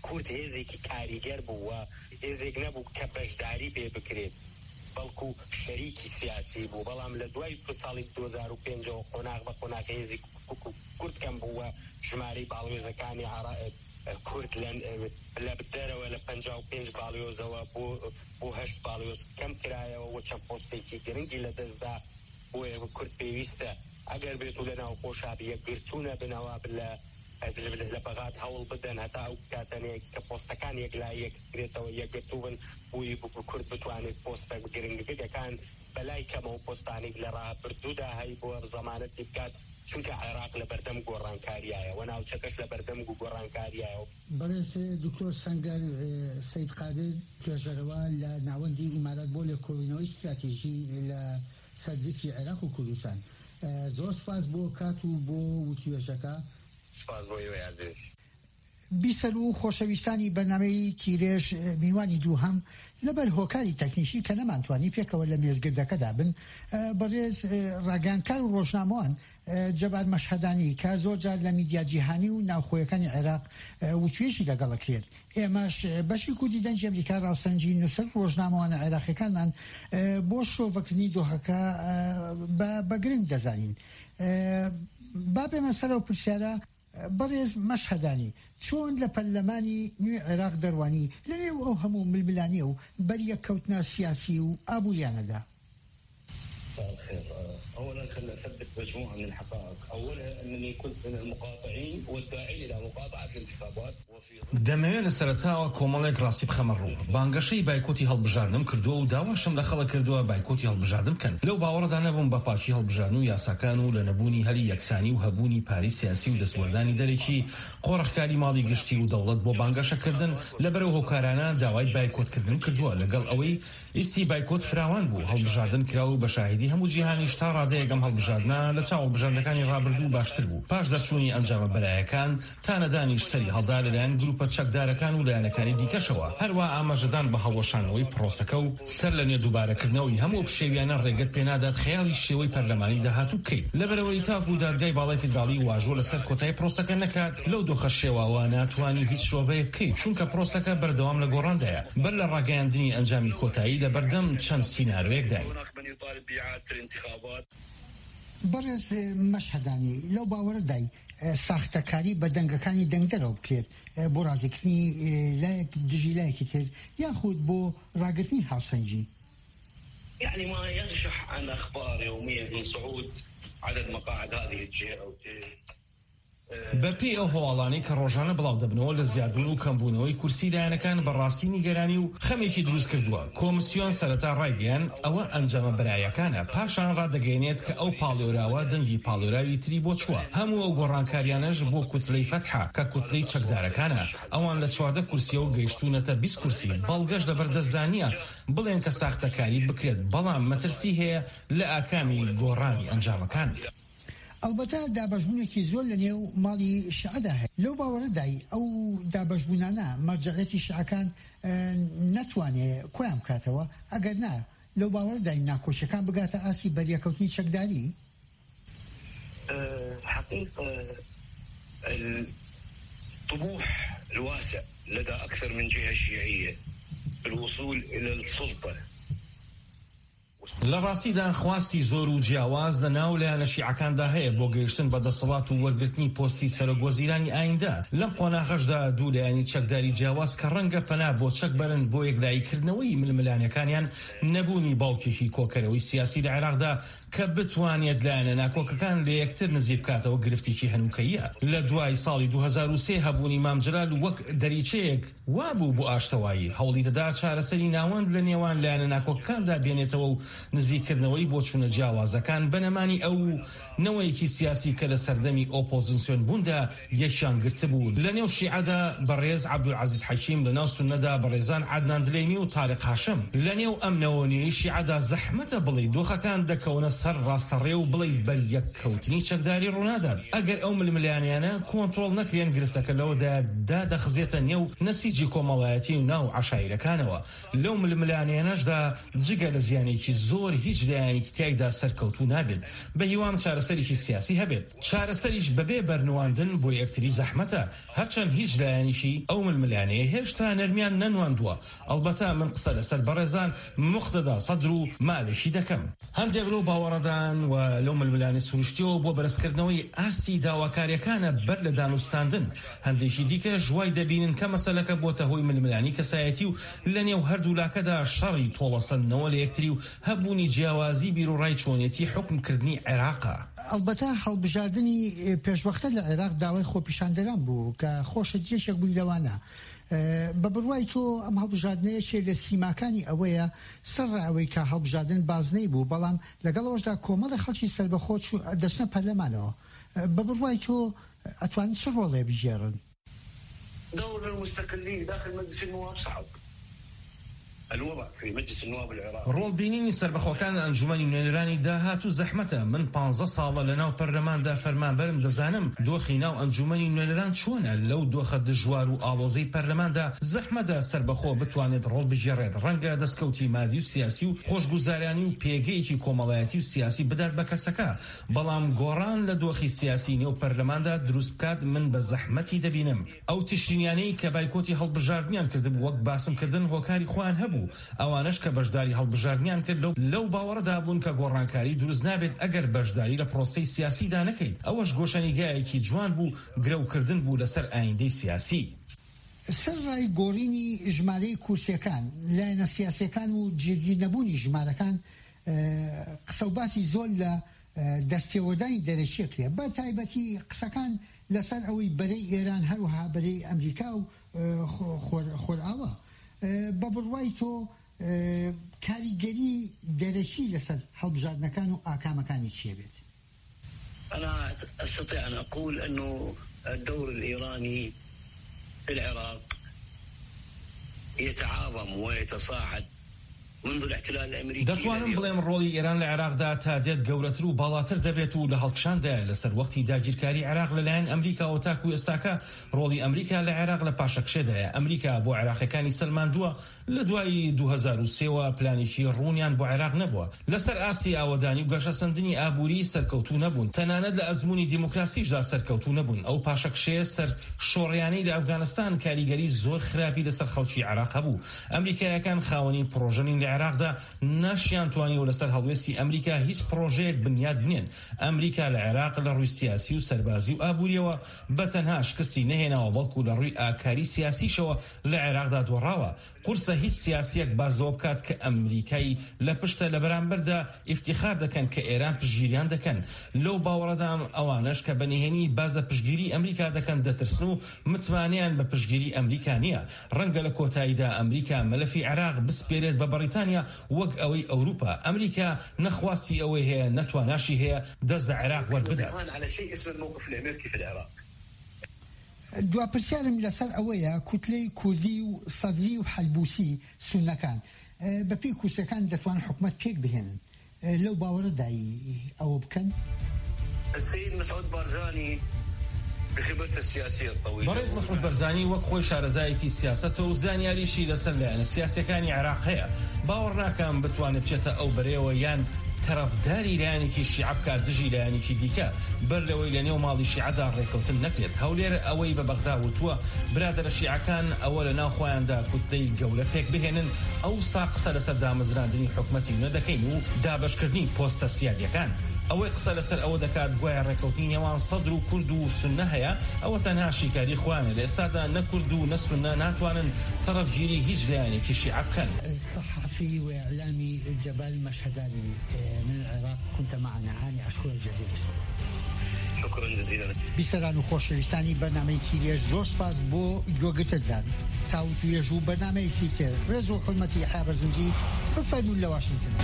کورد هێزێکی کاریگەر بووە، هێزێک نەبوو کە بەشداری پێ بکرێت بەڵکو شەریکی سیاسی بوو. بەڵام لە دوای ساڵی دو هەزار و پێنج قۆناغ بە قۆناغ هێزی کورد کەم بووە، ژمارەی باڵوێزەکانی کورد لە بدەرەوە لە پەنجا و پێنج باڵیۆزەوە بۆ هەشت باڵیۆز کەم کرایەوە و چەند پۆستێکی گرنگی لە دەستدا بۆیە کورد پێویستە ئەگەر بێت و لەناو خۆشابی یەکگرتوونە بنەوە لە بەغات هەوڵ بدەن هەتا ئەو کاتەنێک کە پۆستەکان یەکلای یەکرێتەوە یەکگرتوو بن بووی کورد بتوانێت پۆستە گرنگەکان بەلای کەمەوە پۆستانی لە ڕابردوودا هەی بۆ زەمانەتی بکات، چونکە عێراق لە بەردەم گۆڕانکاریایە و ناوچەکەش لە بەردەم گۆڕانکاریایە. بەڕێز دکتۆر سەنگەر سەید قادر توێژەرەوە لە ناوەندی ئیمارات بۆ لە کۆبوونەوەی استراتیژی لە سەردەمی عێراق و کوردستان، زۆر سپاس بۆ کات و بۆ وتوێژەکە. سپاس بۆ ئێوە یاردێش. بیسەر و خۆشەویستانی بەرنامەی تیرێژ میوانی دوو هەم لەبەر هۆکاری تەکنیکی کە نەمانتوانی پێکەوە لە مێزگردەکەدا بن، بەڕێز ڕاگەیاندکار و ڕۆژنامەوان جەبار مەشهەدانی کە زۆر جار لە میدیا جیهانی و ناوخۆیەکانی عێراق وتوێژی لەگەڵەکرێت، ئێمەش بەشی کوردی دەنجی ئەمریکا ڕاوسەنجی نووسەر ڕۆژنامەوانە عێراقیەکانمان بۆ شۆڤەکردنی دۆخەکە بە گرنگ دەزانین. با بێمە سەرەوە پرسیارە بەڕێز مەشهەدانی، چۆن لە پەرلەمانی نوێ عێراق دەروانی لەنێو ئەو هەموو ململانیە و بەریەککەوتنە سیاسی و ئابووریانەدا؟ اولا خلينا اثبت مجموعه من الحقائق، اولا انني كنت من المقاطعين والداعين الى مقاطعه الانتخابات. دەمەوێت لە سەرەتاوە کۆمەڵێک ڕاستی بخەمە ڕوو، بانگەشەی بایکۆتی هەڵبژاردنم کردووە و داواشم لە خەڵک کردووە بایکۆتی هەڵبژاردن بکەن. لەو باوەڕدا نەبووم بە پاکی هەڵبژاردن و یاساکان و لە نەبوونی هەری یەکسانی و هەبوونی پاری سیاسی و دەستوەردانی دەرێکی قۆڕەخکاری ماڵی گشتی و دەوڵەت بۆ بانگەشەکردن لەبەرەو هۆکارانە داوای بایکۆتکردن کردووە، لەگەڵ ئەوەی ئیستی بایکۆت فراوان بوو، هەڵبژاردن کراو بە شاهیدی هەموو جیهانیش تا ڕادەیەکەم هەڵبژاردنە لە چاوە بژاردنەکانی ڕابردوو باشتر بوو. پاش دەرچوونی ئەنجامە بەلایەکان تا نەدانیش سەری هەڵدا لەلایەن گروپە چەکدارەکان و لایەنەکانی دیکەشەوە، هەروە ئاماژەدان بە هەڵوەشانەوەی پرۆسەکە و سەر لە نوێ دووبارەکردنەوەی هەموو پشێویانە ڕێگەت پێنادات خەیاڵی شێوەی پەرلەمانی داهاتوو بکەیت، لەبەرەوەی تاکو و دادگای باڵای فیدراڵی واژۆ لەسەر کۆتایی پرۆسەکە نەکات. لەو دۆخە شێواوە ناتوانی هیچ شۆڤەیە بکەیت، چونکە پرۆسەکە بەردەوام لە گۆڕاندایە بەر لە ڕاگەیاندنی ئەنجامی کۆتایی لە بەردەم چەند سینارۆیەکداین. بەڕێز مەشهەدانی، لەو باوەڕدای ساختەکاری بە دەنگەکانی دەنگدەرەوە بکرێت بۆ ڕازیکردنی لایەک دژی لایەکی تر یاخود بۆ ڕاگرتنی هاوسەنجی؟ يعني ما ينشح عن اخبار يوميا من صعود عدد مقاعد هذه الجهه او بەپێی ئەو هەواڵانەی کە ڕۆژانە بڵاو دەبنەوە لە زیادبوون و کەمبوونەوەی کورسی لایەنەکان بەڕاستی نیگەرانی و خەمێکی دروست کردووە. کۆمسیۆن سەرەتا ڕایگەیان ئەوە ئەنجامە بەرایەکانە، پاشان ڕادەگەێنێت کە ئەو پاڵێوراوە دەنگی پاڵێراوی تری بۆ چووە. هەموو ئەو گۆڕانکاریانەش بۆ کوتلەی فەتحا کە کوتلەی چەکدارەکانە، ئەوان لە چواردە کورسیە و گەیشتوونەتە بیست کورسی. بەڵگەش لەبەردەستدانیە بڵێن کە ساختەکاری بکرێت، بەڵام مەترسی هەیە لە ئاکامی گۆڕانی ئەنجامەکان. ئەلبەتە دابەشبوونێکی زۆر لە نێو ماڵی شیعەدا هەیە. لەو باوەڕەدای ئەو دابەشبوونانە مەرجەعیەتی شیعەکان نەتوانێت کۆیان بکاتەوە، ئەگەر نا لەو باوەڕەدای ناکۆچیەکان بگاتە ئاسی بەریەکەوتنی چەکداری؟ حقيقة الطموح الواسع لدى أكثر من جهة شيعية بالوصول إلى السلطة. لە ڕاستیدا خواستی زۆر و جیاواز لە ناو لایەنە شیعەکاندا هەیە بۆ گەیشتن بە دەسەڵات و وەرگرتنی پۆستی سەرۆکوەزیرانی ئایندە. لەم قۆناغەشدا دوو لایەنی چەکداری جیاواز کە ڕەنگە پەنا بۆ چەک بەرن بۆ یەکلاییکردنەوەی ململانەکانیان نەبوونی باوکێکی کۆکەرەوەی سیاسی لە عێراقدا کە بتوانێت لایەنە ناکۆکەکان لە یەکتر نزیک بکاتەوە گرفتێکی هەنووکەیە. لە دوای ساڵی دوو هەزار و سێ هەبوونی مامجلال وەک دەریچەیەک وابوو بۆ ئاشتەوایی، هەوڵی دەدا چارەسەری ناوەند لە نێوان لایەنە ناکۆکەکاندا بێنێتەوە و نزیکردنەوەی بۆ چوونە جیاوازەکان بەنەمانی ئەو نەوەیەکی سیاسی کە لە سەردەمی ئۆپۆزیسیۆن بووندا یەکیان گرت بوو. لە نێو شیعەدا بەڕێز عەبدولعەزیز حەکیم، لە ناو سوننەدا بەڕێزان عەدنان دلەیمی و تارق هاشم. لە نێو ئەم نەوەنیەی شیعەدا زەحمەتە بڵێ دۆخەکان دەکەونە سەر ڕاستەڕێ و بڵێ بەریەککەوتنی چەکداری ڕوونادات. ئەگەر ئەو ململانیانە کۆنتڕۆڵ نەکرێن گرفتەکە لەوەدا دادەخزێتە نێو نەسیجی کۆمەڵایەتی و ناو عەشایرەکانەوە. لەو ململانیانەشدا جگە لە زیانێکی زۆر هیچ لایەنێکی تایدا سەرکەوتوو نابێت بە هیوام چارەسەرێکی سیاسی هەبێت چارەسەریش بەبێ بەرنواندن بۆ یەکتری زەحمەتە هەرچەند هیچ لایەنیشی ئەو ململانەیە هێشتا نەرمیان نەنواندووە ئەڵبەتە من قسە لەسەر بەڕێزان مقتەدا سەدر و مالێکی دەکەم هەندێک لەو باوەڕەدان و لەو ململانی سروشتیەوە بۆ بەرزکردنەوەی ئاستی داواکاریەکانە بەر لە دانوستاندن هەندێکی دیکە ژوای دەبینن کە مەسەلەکە بۆتە هۆی ململانی کەسایەتی و لە نێو هەردوو لاکەدا شەڕی تۆڵەسەندنەوە لە یەکتری و هەبوونی جیاوازی بیرروڕای چۆنیەتی حکمکردنی عێراقا ئەلبەتە هەڵبژاردننی پێشوەختە لە عێراق داوای خۆپیشاندەران بوو کە خۆشە جێشێک بووی لەوانە بە بڕوای تۆ ئەم هەڵبژاردنەیەکێ لە سیماکانی ئەوەیە سەر ئەوەی کە هەڵبژاردن بازنەی بوو بەڵام لەگەڵەوەشدا کۆمەڵی خەڵکی سەربەخۆ دەچنە پەرلەمانەوە بە بڕوای تۆ ئەتوانن چه ڕۆڵێ بژێڕن دور المستقلين داخل مجلس النواب صعب الوضع في مجلس النواب العراقي ڕۆڵ بینینی سەربەخۆکان لە ئەنجومەنی نوێنەرانی داهات و زەحمەتە من پانزە ساڵە لە ناو پەرلەماندا فەرمانبەرم دەزانم دۆخی ناو ئەنجومەنی نوێنەران چۆنە لەو دۆخە دژوار و ئاڵۆزەی پەرلەماندا زەحمەتە سەربەخۆ بتوانێت ڕۆڵ بژێڕێت ڕەنگە دەستکەوتی مادی و سیاسی و خۆشگوزاریانی و پێگەیەکی کۆمەڵایەتی و سیاسی بدات بە کەسەکە بەڵام گۆڕان لە دۆخی سیاسی نێو پەرلەماندا دروست بکات من بە زەحمەتی دەبینم ئەو تشتینیانەی کە بایکۆتی هەڵبژاردنیان کردبوو وەک باسم کردن هۆکاری خۆیان هەبوو ئەوانش کە بەشداری هەڵبژاردنیان کرد لەو باوەڕەدا بوون کە گۆڕانکاری دروست نابێت ئەگەر بەشداری لە پرۆسەی سیاسیدا نەکەیت ئەوەش گۆشەنیگایەکی جوان بوو گرەوکردن بوو لەسەر ئایندەی سیاسی سەر ڕای گۆڕینی ژمارەی کورسیەکان لایەنە سیاسیەکان و جێگیر نەبوونی ژمارەکان قسە و باسی زۆر لە دەستێوەدانی دەرەشیە کرێ بە تایبەتی قسەکان لەسەر ئەوەی بەرەی ئێران هەروەها بەرەی ئەمریکا و خۆرئاوە بە بڕوای تۆ کاریگەری دەرەکی لەسەر هەڵبژاردنەکان و ئاکامەکانی چیە بێت؟ أنا أستطيع أن أقول أنه الدور الإيراني في العراق يتعاظم ويتصاعد منذ الاحتلال الامريكي دەتوانم بڵێم ڕۆڵی ئێران لە عێراقدا تا دێت گەورەتر و باڵاتر دەبێت و لە هەڵکشاندایە لەسەر وەختی داگیرکاری عێراق لەلایەن ئەمریکا و تاکو ئێستاکە ڕۆڵی ئەمریکا لە عێراق لە پاشەکشێدایە ئەمریکا بۆ عێراقیەکانی سلماندووە لە دوای دوو هەزار و سێەوە پلانێکی ڕوونیان بۆ عێراق نەبووە لەسەر ئاستی ئاوەدانی و گەشەسەندنی ئابووری سەرکەوتوو نەبوون تەنانەت لە ئەزمموی دیموکراسیشدا سەرکەوتوو نەبوون ئەو پاشەکشەیە سەر شۆڕیانەی لە ئەفغانستان کاریگەری زۆر خراپی لەسەر خەڵکی عێراق هەبوو ئەمریکایەکان خاوەنی پرۆژەنین لە عێراقدا ناشیان توانیەوە لەسەر هەڵوێستی ئەمریکا هیچ پرۆژەیەک بنیاد بنێن ئەمریکا لە عێراق لە ڕووی سیاسی و سەربازی و ئابووریەوە بەتەنها شکستی نەهێناوە بەڵکو لە ڕووی ئاکاری سیاسیشەوە لە عێراقدا دۆڕاوە قورسە هیچ سیاسیەک بازەوە بکات کە ئەمریکای لە پشتە لە بەرامبەردا ئیفتیخار دەکەن کە ئێران پشگیریان دەکەن لەو باوەڕەدام ئەوانش کە بەنهێنی بازە پشگیری ئەمریکا دەکەن دەترسن و متمانیان بە پشگیری ئەمریکا نییە ڕەنگە لە کۆتاییدا ئەمریکا مەلەفی عێراق بسپێرێت بە بەریتانیا وەک ئەوەی ئەوروپا ئەمریکا نەخواستی ئەوەی هەیە نەتواناشی هەیە دەست لە عێراق وەربدات دوا پرسیارم لەسەر ئەوەیە کوتلەی کوردی و سەدری و حەلبوسی سونەکان بەپێی کورسەکان دەتوان حکومەت پێک بهێنن لەو باوەڕەدایی ئەوە بکەن السيد مسعود بارزاني بخبرته السياسية الطويلة بەڕێز مەسعود بەرزانی وەک خۆی شارەزایەکی سیاسەتە و زانیاریشی لەسەر لایەنە سیاسیەکانی عێراق هەیە باوەڕ ناکەم بتوانێت بچێتە ئەو بەرەوە یان تەرەفداری لایەنێکی شیعە بکات دژی لایەنێکی دیکە بەر لەوەی لە نێو ماڵی شیعەدا ڕێکەوتن نەکرێت هەولێر ئەوەی بە بەغدا وتووە برادەرە شیعەکان ئەوە لە ناو خۆیاندا کوتلەی گەورە پێک بهێنن ئەو سا قسە لەسەر دامەزراندنی حکومەتی نوێ دەکەین و دابەشکردنی پۆستە سیادیەکان ئەوەی قسە لەسەر ئەوە دەکات گوایە ڕێکەوتنی نێوان سەدر و کورد و سونە هەیە ئەوە تەنها شیکاری خوانە لە ئێستادا نە کورد و نە سونە ناتوانن تەرەفگیری هیچ لایەنێکی شیعە بکەن. الصحفي وإعلامي جبال مشهداني من العراق كنت معنا هاني أشكرك جزيلا. شكرا جزيلا. بیسەران و خۆشەویستانی بەرنامەیەکی لێژ زۆر سپاس بۆ گوێگرتنتان تا و توێژ و بەرنامەیەکی تر ڕێز و حورمەتی یەحیا بەرزنجی بفەرموون لە واشنگتن.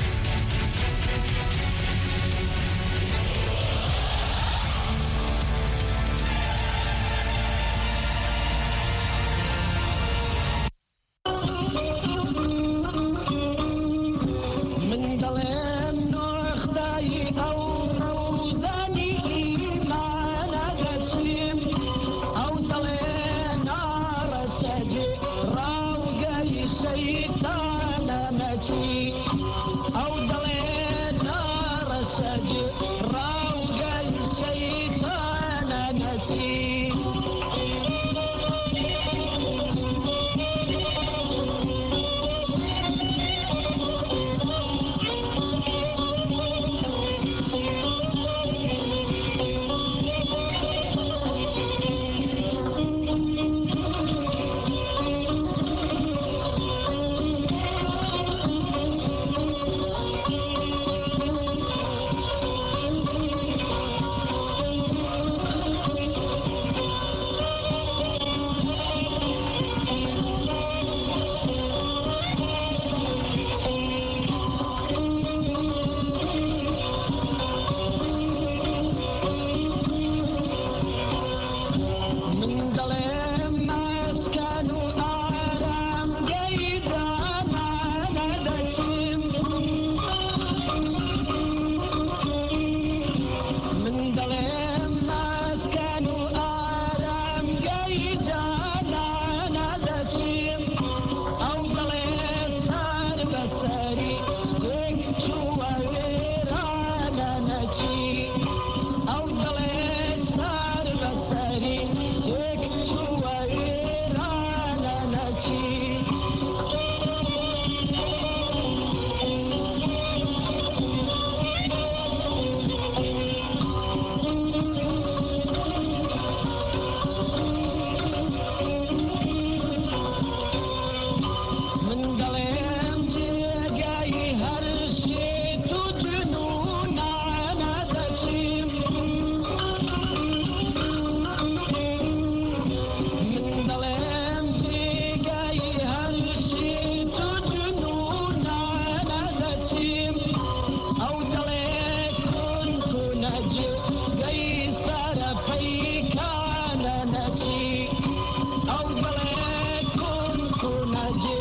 Oh,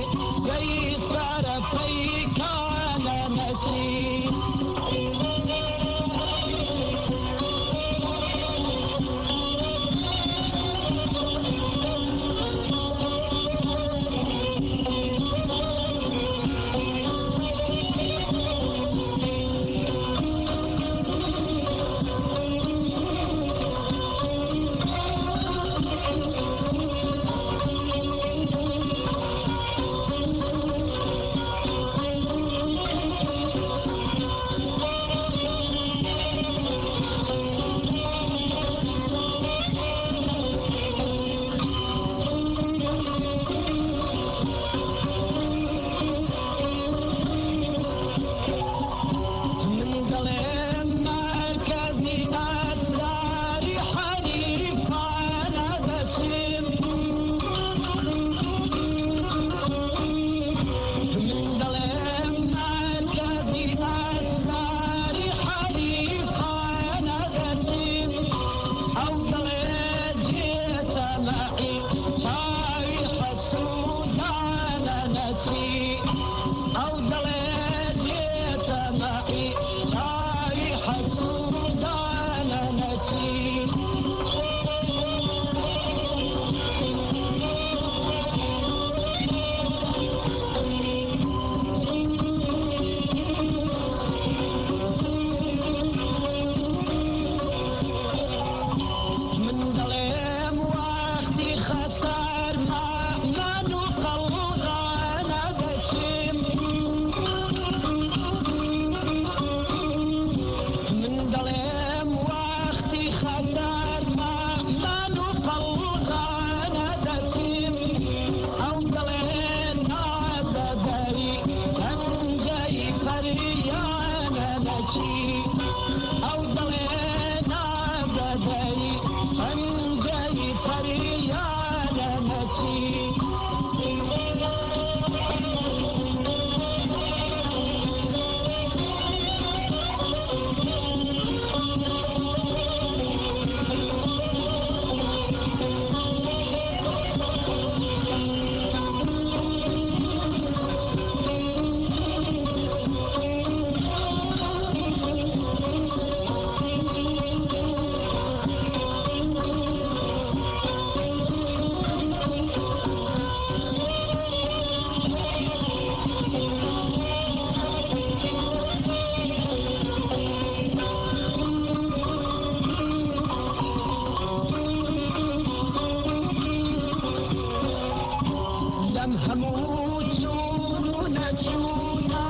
هموت چون نچونم